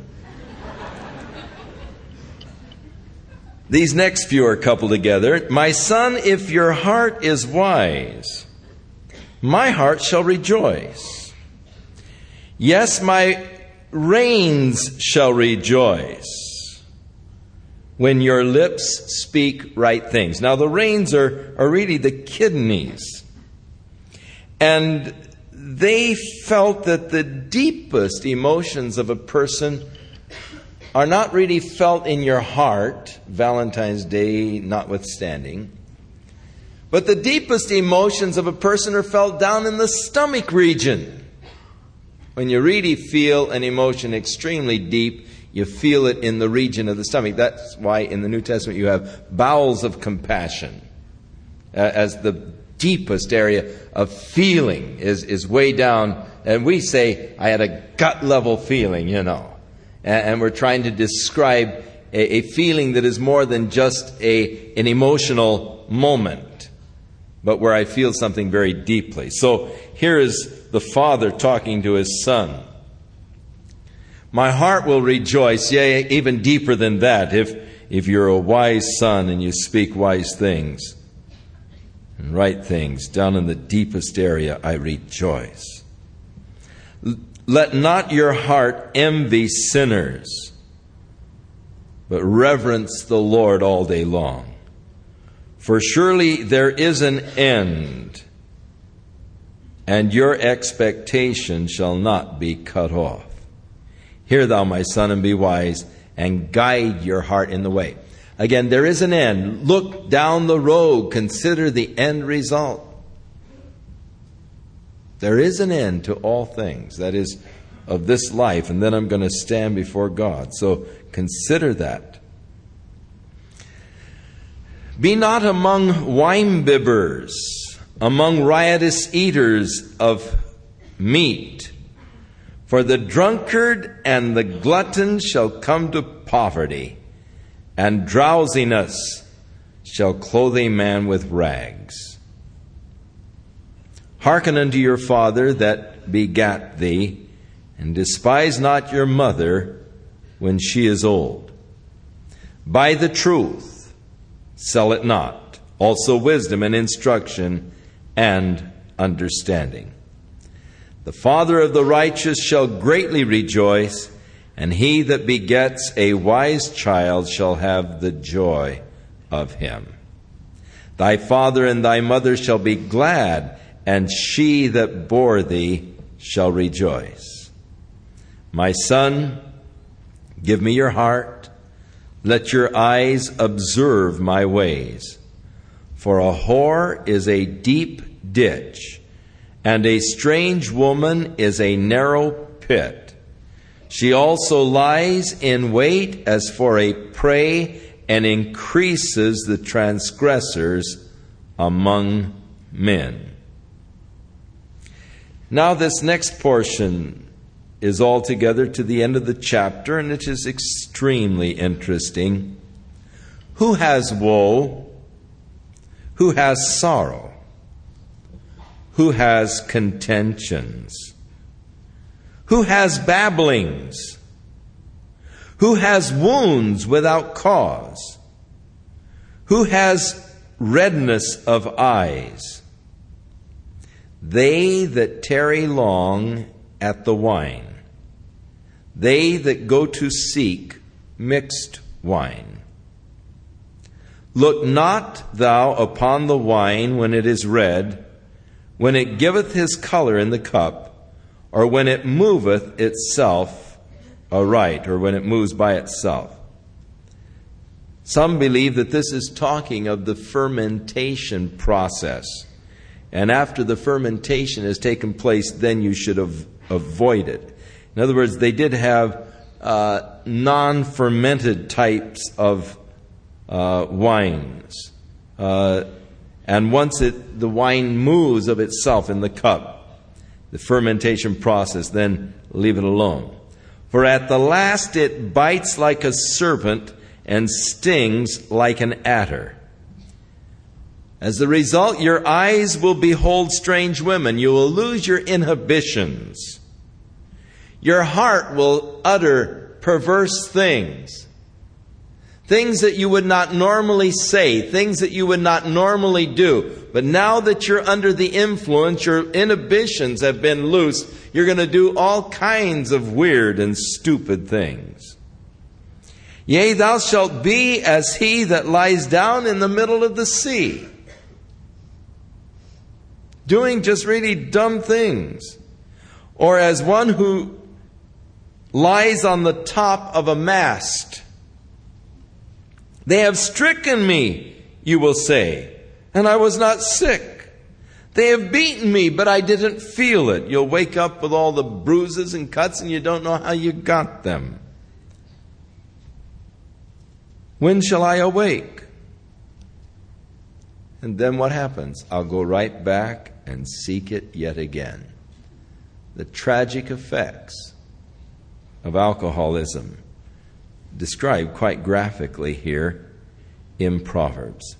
These next few are coupled together. "My son, if your heart is wise, my heart shall rejoice. Yes, my reins shall rejoice when your lips speak right things." Now, the reins are really the kidneys. And they felt that the deepest emotions of a person are not really felt in your heart, Valentine's Day notwithstanding, but the deepest emotions of a person are felt down in the stomach region. When you really feel an emotion extremely deep, you feel it in the region of the stomach. That's why in the New Testament you have bowels of compassion as the deepest area of feeling is way down. And we say, "I had a gut level feeling," And we're trying to describe a feeling that is more than just an emotional moment, but where I feel something very deeply. So here is the father talking to his son. "My heart will rejoice, yea, even deeper than that, if you're a wise son and you speak wise things and right things. Down in the deepest area I rejoice. Let not your heart envy sinners, but reverence the Lord all day long. For surely there is an end, and your expectation shall not be cut off. Hear thou, my son, and be wise, and guide your heart in the way." Again, there is an end. Look down the road. Consider the end result. There is an end to all things, that is, of this life, and then I'm going to stand before God. So consider that. "Be not among winebibbers, among riotous eaters of meat. For the drunkard and the glutton shall come to poverty, and drowsiness shall clothe a man with rags. Hearken unto your father that begat thee, and despise not your mother when she is old. Buy the truth, sell it not, also wisdom and instruction and understanding. The father of the righteous shall greatly rejoice, and he that begets a wise child shall have the joy of him. Thy father and thy mother shall be glad, and she that bore thee shall rejoice. My son, Give me your heart. Let your eyes observe my ways. For a whore is a deep ditch, and a strange woman is a narrow pit. She also lies in wait as for a prey, and increases the transgressors among men. Now this next portion is altogether to the end of the chapter, and it is extremely interesting. Who has woe? Who has sorrow? Who has contentions? Who has babblings? Who has wounds without cause? Who has redness of eyes? They that tarry long at the wine, they that go to seek mixed wine. Look not thou upon the wine when it is red, when it giveth his color in the cup, or when it moveth itself aright, or when it moves by itself. Some believe that this is talking of the fermentation process. And after the fermentation has taken place, then you should avoid it. In other words, they did have non-fermented types of wines. And once the wine moves of itself in the cup, the fermentation process, then leave it alone. For at the last it bites like a serpent and stings like an adder. As a result, your eyes will behold strange women. You will lose your inhibitions. Your heart will utter perverse things. Things that you would not normally say, things that you would not normally do. But now that you're under the influence, your inhibitions have been loosed, you're going to do all kinds of weird and stupid things. Yea, thou shalt be as he that lies down in the middle of the sea, doing just really dumb things. Or as one who lies on the top of a mast. They have stricken me, you will say, and I was not sick. They have beaten me, but I didn't feel it. You'll wake up with all the bruises and cuts and you don't know how you got them. When shall I awake? And then what happens? I'll go right back and seek it yet again. The tragic effects of alcoholism described quite graphically here in Proverbs.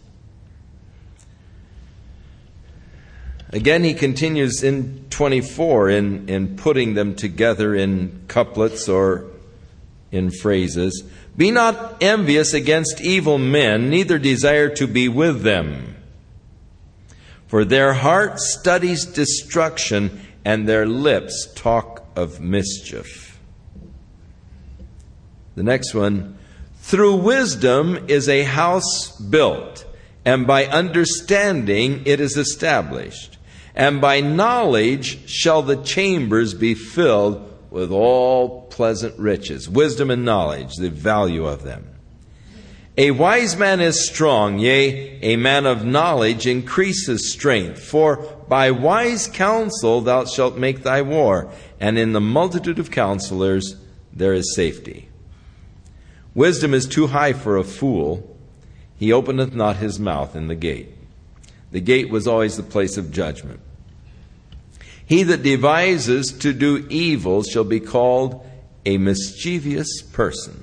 Again, he continues in 24 in putting them together in couplets or in phrases. Be not envious against evil men, neither desire to be with them. For their heart studies destruction, and their lips talk of mischief. The next one, through wisdom is a house built, and by understanding it is established. And by knowledge shall the chambers be filled with all pleasant riches. Wisdom and knowledge, the value of them. A wise man is strong, yea, a man of knowledge increases strength. For by wise counsel thou shalt make thy war, and in the multitude of counselors there is safety. Wisdom is too high for a fool. He openeth not his mouth in the gate. The gate was always the place of judgment. He that devises to do evil shall be called a mischievous person.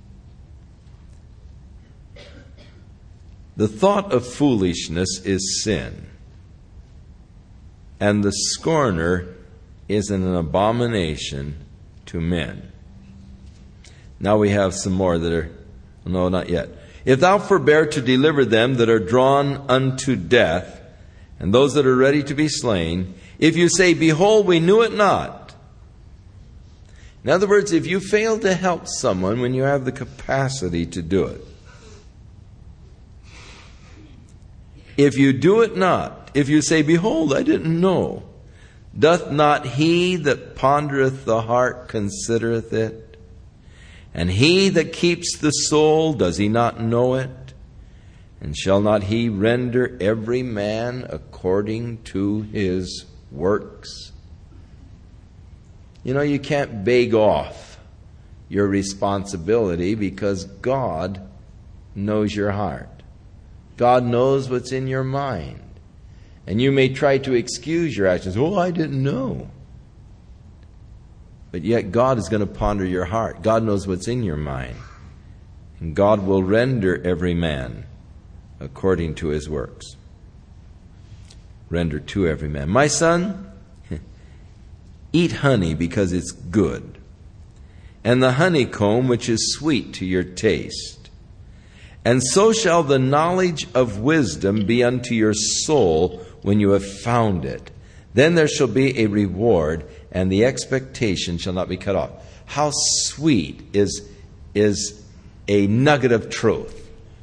The thought of foolishness is sin, and the scorner is an abomination to men. Now we have some more that are, no, not yet. If thou forbear to deliver them that are drawn unto death, and those that are ready to be slain, if you say, behold, we knew it not. In other words, if you fail to help someone when you have the capacity to do it, if you do it not, if you say, behold, I didn't know, doth not he that pondereth the heart considereth it? And he that keeps the soul, does he not know it? And shall not he render every man according to his works? You know, you can't beg off your responsibility because God knows your heart. God knows what's in your mind. And you may try to excuse your actions. Oh, I didn't know. But yet God is going to ponder your heart. God knows what's in your mind. And God will render every man according to his works. Render to every man. My son, eat honey because it's good, and the honeycomb which is sweet to your taste. And so shall the knowledge of wisdom be unto your soul when you have found it. Then there shall be a reward, and the expectation shall not be cut off. How sweet is a nugget of truth.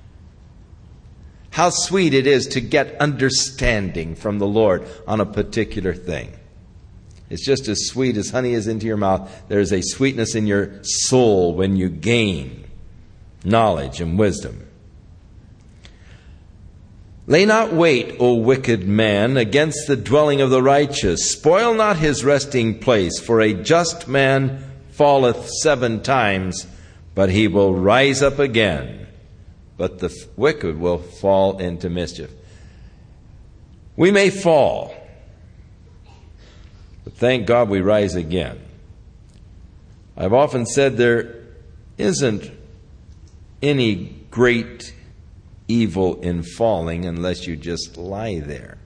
How sweet it is to get understanding from the Lord on a particular thing. It's just as sweet as honey is into your mouth. There's a sweetness in your soul when you gain knowledge and wisdom. Lay not wait, O wicked man, against the dwelling of the righteous. Spoil not his resting place, for a just man falleth 7 times, but he will rise up again. But the wicked will fall into mischief. We may fall, but thank God we rise again. I've often said there isn't any great evil in falling unless you just lie there.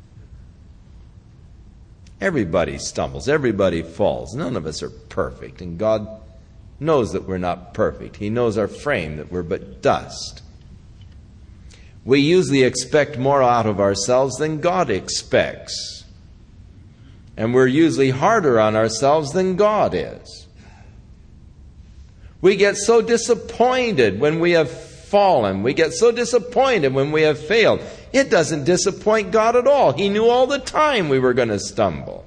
Everybody stumbles. Everybody falls. None of us are perfect. And God knows that we're not perfect. He knows our frame, that we're but dust. We usually expect more out of ourselves than God expects. And we're usually harder on ourselves than God is. We get so disappointed when we have fallen. We get so disappointed when we have failed. It doesn't disappoint God at all. He knew all the time we were going to stumble.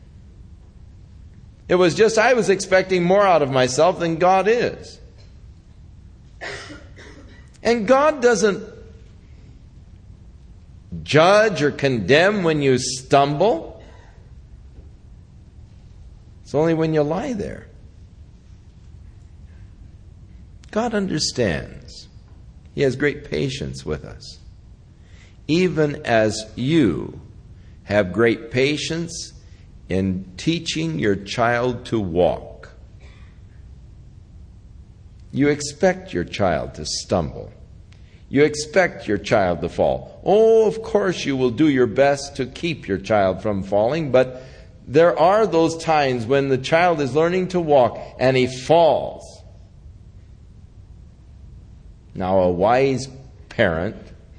It was just I was expecting more out of myself than God is. And God doesn't judge or condemn when you stumble. It's only when you lie there. God understands. He has great patience with us. Even as you have great patience in teaching your child to walk. You expect your child to stumble. You expect your child to fall. Oh, of course you will do your best to keep your child from falling, but there are those times when the child is learning to walk and he falls. Now, a wise parent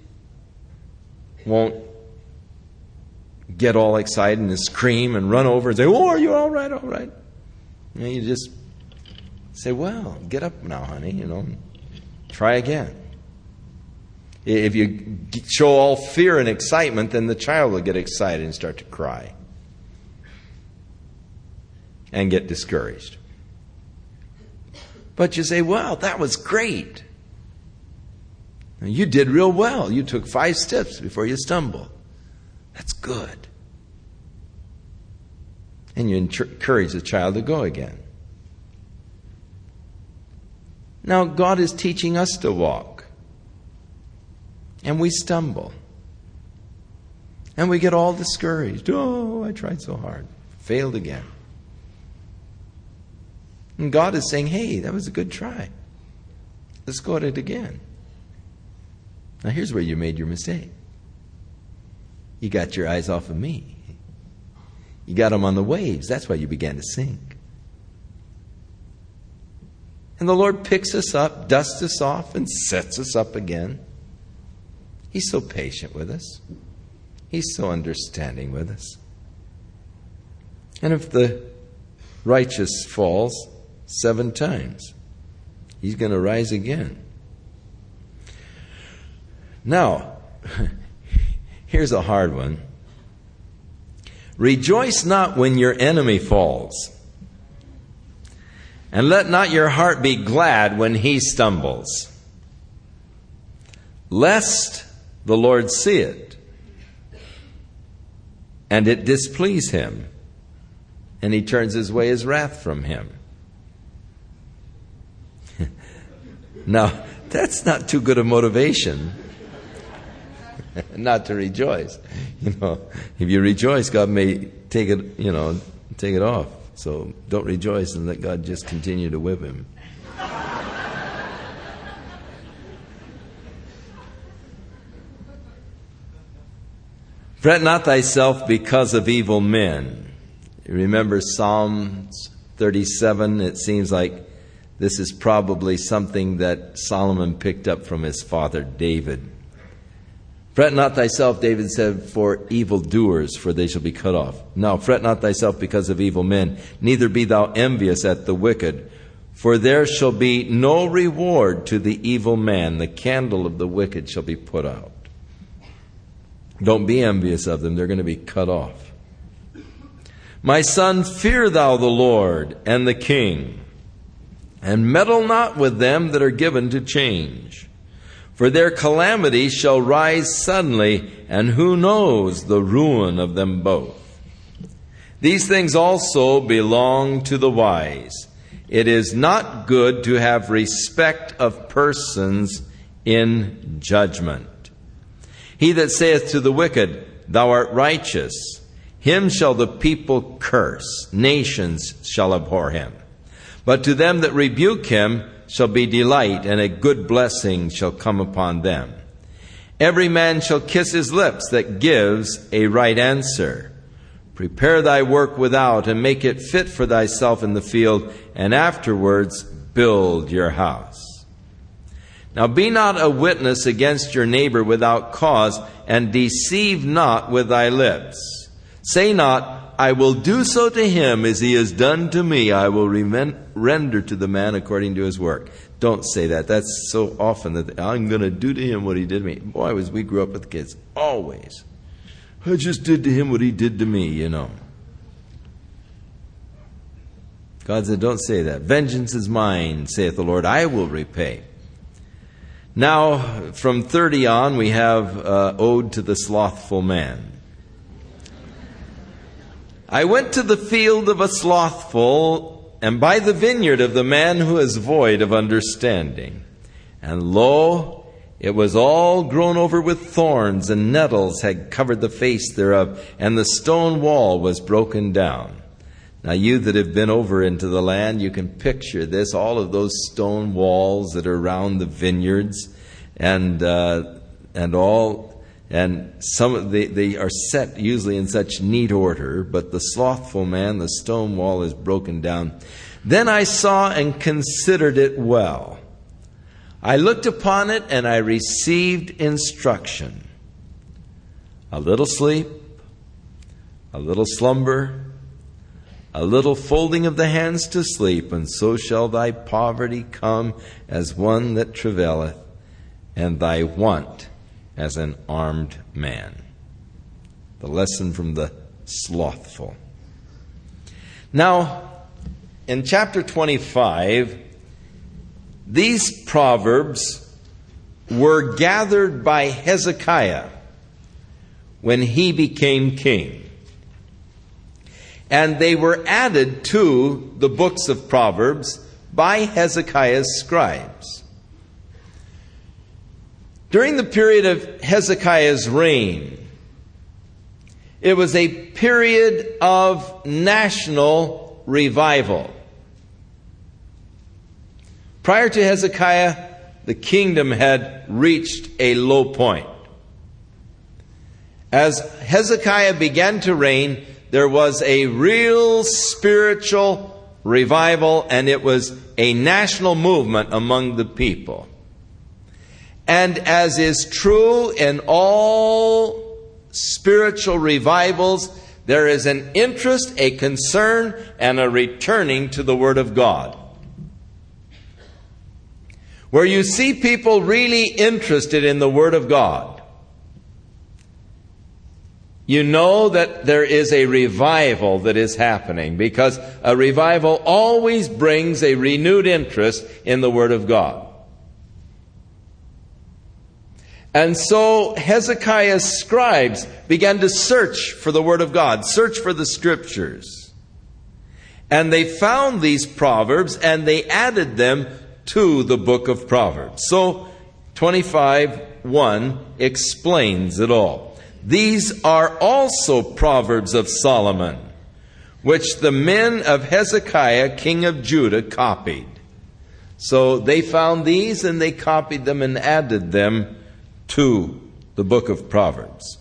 won't get all excited and scream and run over and say, "Oh, are you all right, all right?" You just say, "Well, get up now, honey, try again." If you show all fear and excitement, then the child will get excited and start to cry and get discouraged. But you say, "Well, that was great. You did real well. You took 5 steps before you stumbled. That's good." And you encourage the child to go again. Now, God is teaching us to walk. And we stumble. And we get all discouraged. "Oh, I tried so hard. Failed again." And God is saying, "Hey, that was a good try. Let's go at it again." Now here's where you made your mistake. You got your eyes off of me. You got them on the waves. That's why you began to sink. And the Lord picks us up, dusts us off, and sets us up again. He's so patient with us. He's so understanding with us. And if the righteous falls 7 times, he's going to rise again. Now, here's a hard one. Rejoice not when your enemy falls. And let not your heart be glad when he stumbles, lest the Lord see it, and it displease him, and he turns his wrath from him. Now, that's not too good a motivation not to rejoice. If you rejoice, God may take it off. So don't rejoice and let God just continue to whip him. Fret not thyself because of evil men. You remember Psalms 37? It seems like this is probably something that Solomon picked up from his father David. Fret not thyself, David said, for evildoers, for they shall be cut off. Now, fret not thyself because of evil men, neither be thou envious at the wicked, for there shall be no reward to the evil man. The candle of the wicked shall be put out. Don't be envious of them. They're going to be cut off. My son, fear thou the Lord and the king, and meddle not with them that are given to change. For their calamity shall rise suddenly, and who knows the ruin of them both. These things also belong to the wise. It is not good to have respect of persons in judgment. He that saith to the wicked, Thou art righteous, him shall the people curse, nations shall abhor him. But to them that rebuke him shall be delight, and a good blessing shall come upon them. Every man shall kiss his lips that gives a right answer. Prepare thy work without, and make it fit for thyself in the field, and afterwards build your house. Now be not a witness against your neighbor without cause, and deceive not with thy lips. Say not, I will do so to him as he has done to me. I will render to the man according to his work. Don't say that. That's so often that I'm going to do to him what he did to me. Boy, as we grew up with kids, always. I just did to him what he did to me, God said, don't say that. Vengeance is mine, saith the Lord. I will repay. Now, from 30 on, we have Ode to the Slothful Man. I went to the field of a slothful, and by the vineyard of the man who is void of understanding. And lo, it was all grown over with thorns, and nettles had covered the face thereof, and the stone wall was broken down. Now you that have been over into the land, you can picture this, all of those stone walls that are around the vineyards, and some they are set usually in such neat order, but the slothful man, the stone wall is broken down. Then I saw and considered it well. I looked upon it, and I received instruction. A little sleep, a little slumber, a little folding of the hands to sleep, and so shall thy poverty come as one that travaileth, and thy want as an armed man. The lesson from the slothful. Now, in chapter 25, these proverbs were gathered by Hezekiah when he became king. And they were added to the books of Proverbs by Hezekiah's scribes. During the period of Hezekiah's reign, it was a period of national revival. Prior to Hezekiah, the kingdom had reached a low point. As Hezekiah began to reign, there was a real spiritual revival, and it was a national movement among the people. And as is true in all spiritual revivals, there is an interest, a concern, and a returning to the Word of God. Where you see people really interested in the Word of God, you know that there is a revival that is happening, because a revival always brings a renewed interest in the Word of God. And so Hezekiah's scribes began to search for the Word of God, search for the Scriptures. And they found these Proverbs and they added them to the book of Proverbs. So 25:1 explains it all. These are also Proverbs of Solomon, which the men of Hezekiah, king of Judah, copied. So they found these and they copied them and added them to the book of Proverbs.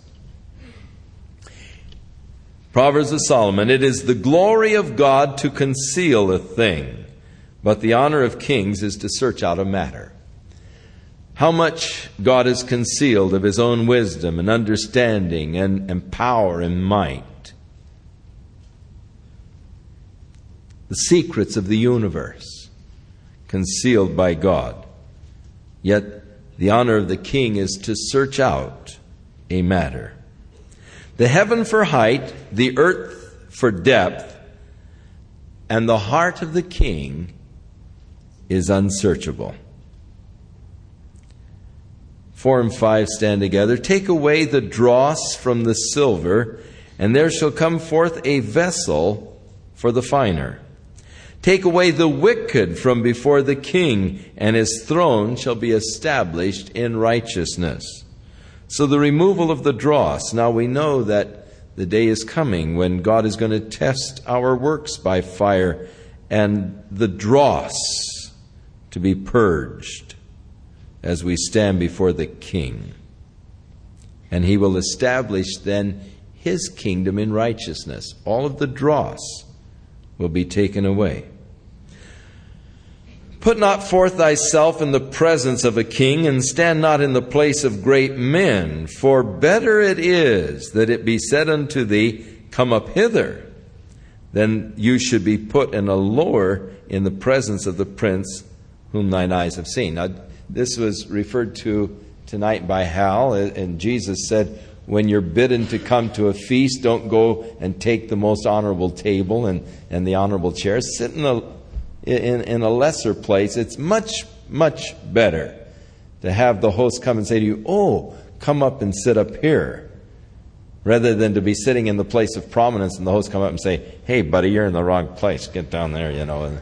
Proverbs of Solomon. It is the glory of God to conceal a thing, but the honor of kings is to search out a matter. How much God has concealed of His own wisdom and understanding and power and might. The secrets of the universe concealed by God. Yet the honor of the king is to search out a matter. The heaven for height, the earth for depth, and the heart of the king is unsearchable. 4 and 5 stand together. Take away the dross from the silver, and there shall come forth a vessel for the finer. Take away the wicked from before the king, and his throne shall be established in righteousness. So the removal of the dross. Now we know that the day is coming when God is going to test our works by fire, and the dross to be purged as we stand before the king. And He will establish then His kingdom in righteousness. All of the dross will be taken away. Put not forth thyself in the presence of a king, and stand not in the place of great men, for better it is that it be said unto thee, Come up hither, than you should be put in a lower in the presence of the prince whom thine eyes have seen. Now, this was referred to tonight by Hal, and Jesus said, when you're bidden to come to a feast, don't go and take the most honorable table and the honorable chairs. Sit in a lesser place. It's much, much better to have the host come and say to you, oh, come up and sit up here, rather than to be sitting in the place of prominence and the host come up and say, hey, buddy, you're in the wrong place. Get down there, you know.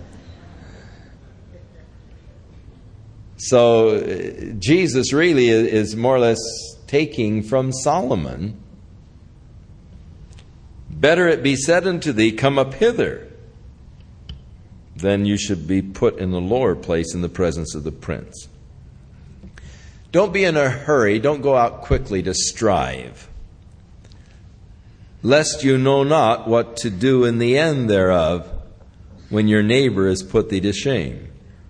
So Jesus really is more or less taking from Solomon, better it be said unto thee, Come up hither, than you should be put in the lower place in the presence of the prince. Don't be in a hurry. Don't go out quickly to strive, lest you know not what to do in the end thereof, when your neighbor has put thee to shame.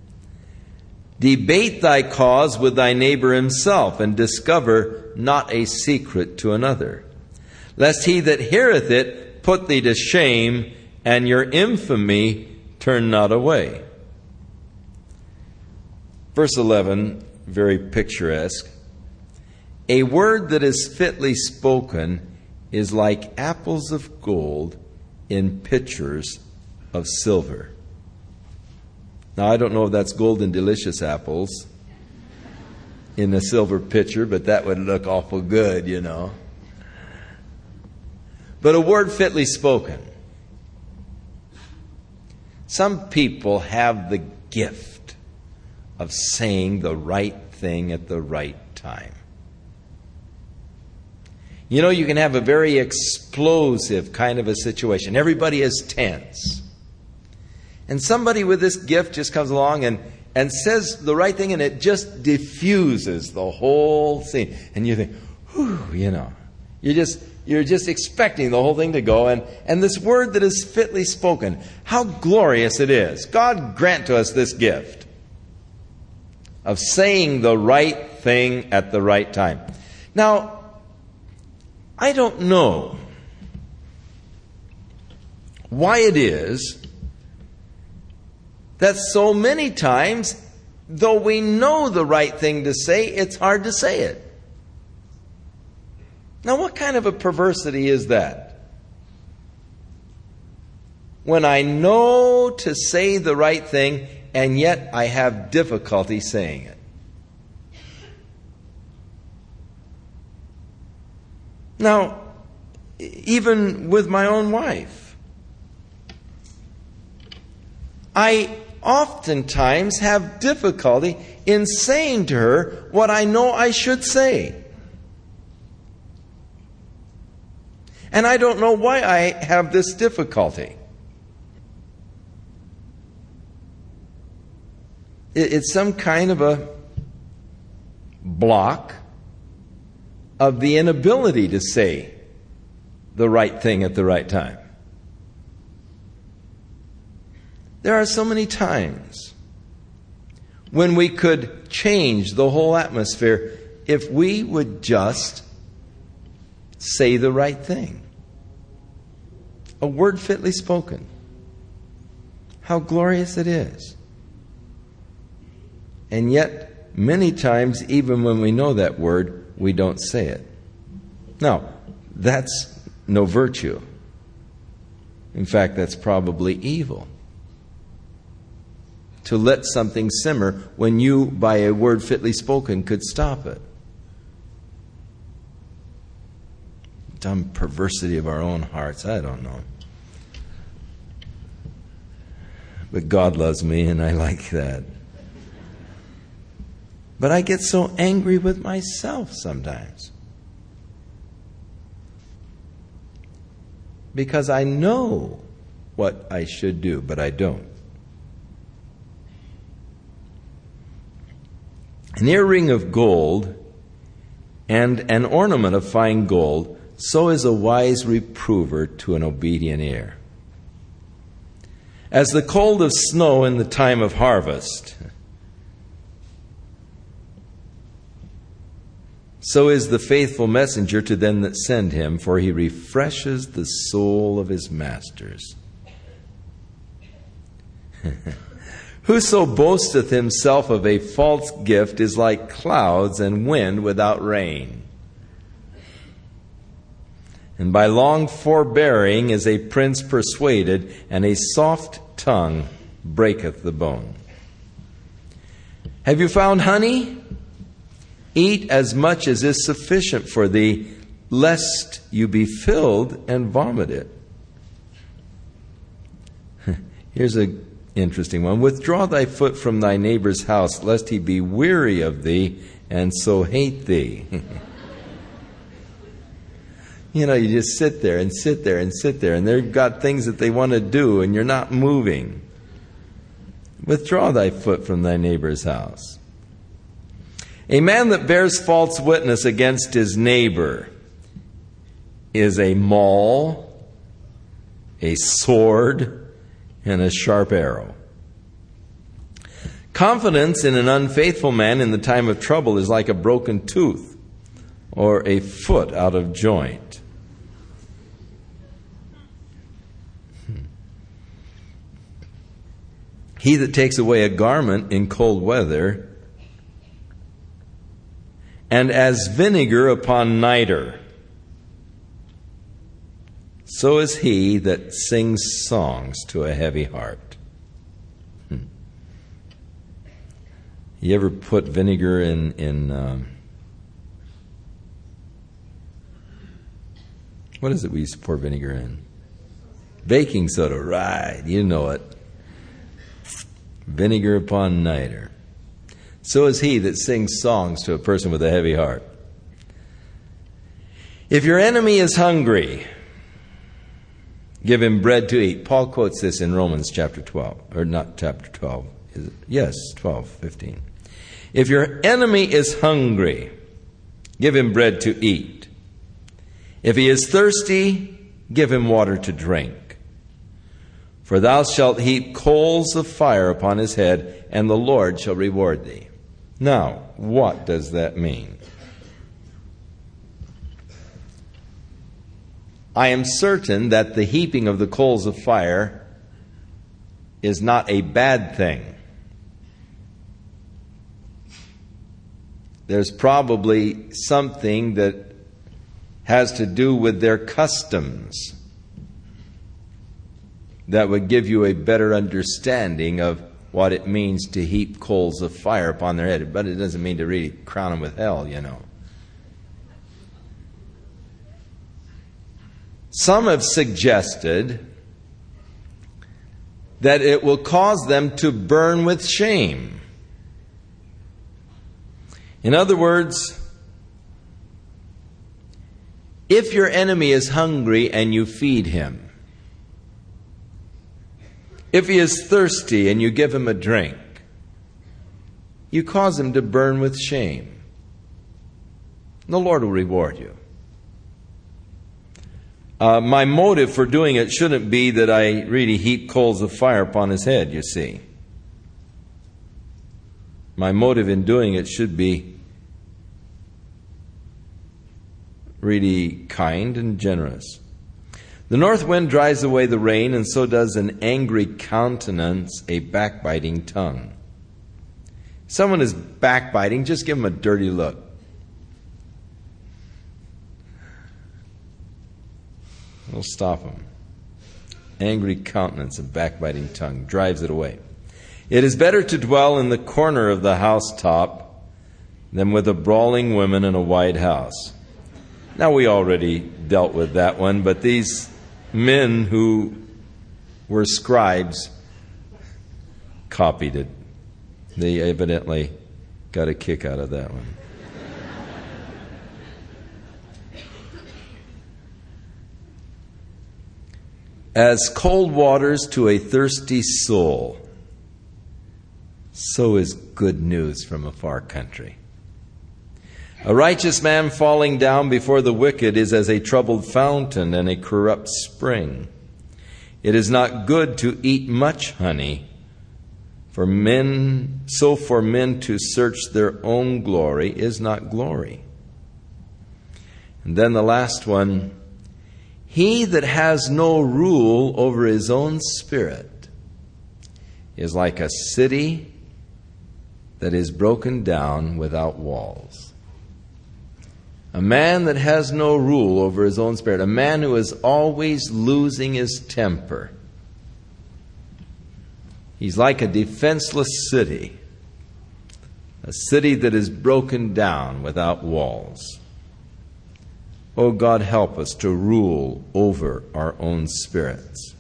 Debate thy cause with thy neighbor himself, and discover not a secret to another, lest he that heareth it put thee to shame, and your infamy turn not away. Verse 11, very picturesque. A word that is fitly spoken is like apples of gold in pitchers of silver. Now, I don't know if that's golden delicious apples in a silver pitcher, but that would look awful good, you know. But a word fitly spoken. Some people have the gift of saying the right thing at the right time. You know, you can have a very explosive kind of a situation. Everybody is tense. And somebody with this gift just comes along and says the right thing, and it just diffuses the whole scene. And you think, whew, you know, you're just expecting the whole thing to go. And this word that is fitly spoken, how glorious it is. God grant to us this gift of saying the right thing at the right time. Now, I don't know why it is that so many times, though we know the right thing to say, it's hard to say it. Now, what kind of a perversity is that? When I know to say the right thing, and yet I have difficulty saying it. Now, even with my own wife, I oftentimes have difficulty in saying to her what I know I should say. And I don't know why I have this difficulty. It's some kind of a block of the inability to say the right thing at the right time. There are so many times when we could change the whole atmosphere if we would just say the right thing. A word fitly spoken. How glorious it is. And yet, many times, even when we know that word, we don't say it. Now, that's no virtue. In fact, that's probably evil. To let something simmer when you, by a word fitly spoken, could stop it. Dumb perversity of our own hearts, I don't know. But God loves me, and I like that. But I get so angry with myself sometimes. Because I know what I should do, but I don't. An earring of gold and an ornament of fine gold, so is a wise reprover to an obedient ear. As the cold of snow in the time of harvest, so is the faithful messenger to them that send him, for he refreshes the soul of his masters. Whoso boasteth himself of a false gift is like clouds and wind without rain. And by long forbearing is a prince persuaded, and a soft tongue breaketh the bone. Have you found honey? Eat as much as is sufficient for thee, lest you be filled and vomit it. Here's an interesting one. Withdraw thy foot from thy neighbor's house, lest he be weary of thee, and so hate thee. You know, you just sit there and sit there and sit there, and they've got things that they want to do, and you're not moving. Withdraw thy foot from thy neighbor's house. A man that bears false witness against his neighbor is a maul, a sword, and a sharp arrow. Confidence in an unfaithful man in the time of trouble is like a broken tooth or a foot out of joint. He that takes away a garment in cold weather, and as vinegar upon niter, so is he that sings songs to a heavy heart. You ever put vinegar in what is it we used to pour vinegar in? Baking soda, right, you know it. Vinegar upon niter. So is he that sings songs to a person with a heavy heart. If your enemy is hungry, give him bread to eat. Paul quotes this in Romans chapter 12. Or not chapter 12. Is it? Yes, 12:15. If your enemy is hungry, give him bread to eat. If he is thirsty, give him water to drink. For thou shalt heap coals of fire upon his head, and the Lord shall reward thee. Now, what does that mean? I am certain that the heaping of the coals of fire is not a bad thing. There's probably something that has to do with their customs. That would give you a better understanding of what it means to heap coals of fire upon their head. But it doesn't mean to really crown them with hell, you know. Some have suggested that it will cause them to burn with shame. In other words, if your enemy is hungry and you feed him, if he is thirsty and you give him a drink, you cause him to burn with shame. The Lord will reward you. My motive for doing it shouldn't be that I really heap coals of fire upon his head, you see. My motive in doing it should be really kind and generous. The north wind drives away the rain, and so does an angry countenance a backbiting tongue. If someone is backbiting, just give them a dirty look. It'll stop them. Angry countenance, a backbiting tongue, drives it away. It is better to dwell in the corner of the housetop than with a brawling woman in a wide house. Now, we already dealt with that one, but these men who were scribes copied it. They evidently got a kick out of that one. As cold waters to a thirsty soul, so is good news from a far country. A righteous man falling down before the wicked is as a troubled fountain and a corrupt spring. It is not good to eat much honey, for men to search their own glory is not glory. And then the last one, he that has no rule over his own spirit is like a city that is broken down without walls. A man that has no rule over his own spirit, a man who is always losing his temper. He's like a defenseless city, a city that is broken down without walls. Oh God, help us to rule over our own spirits.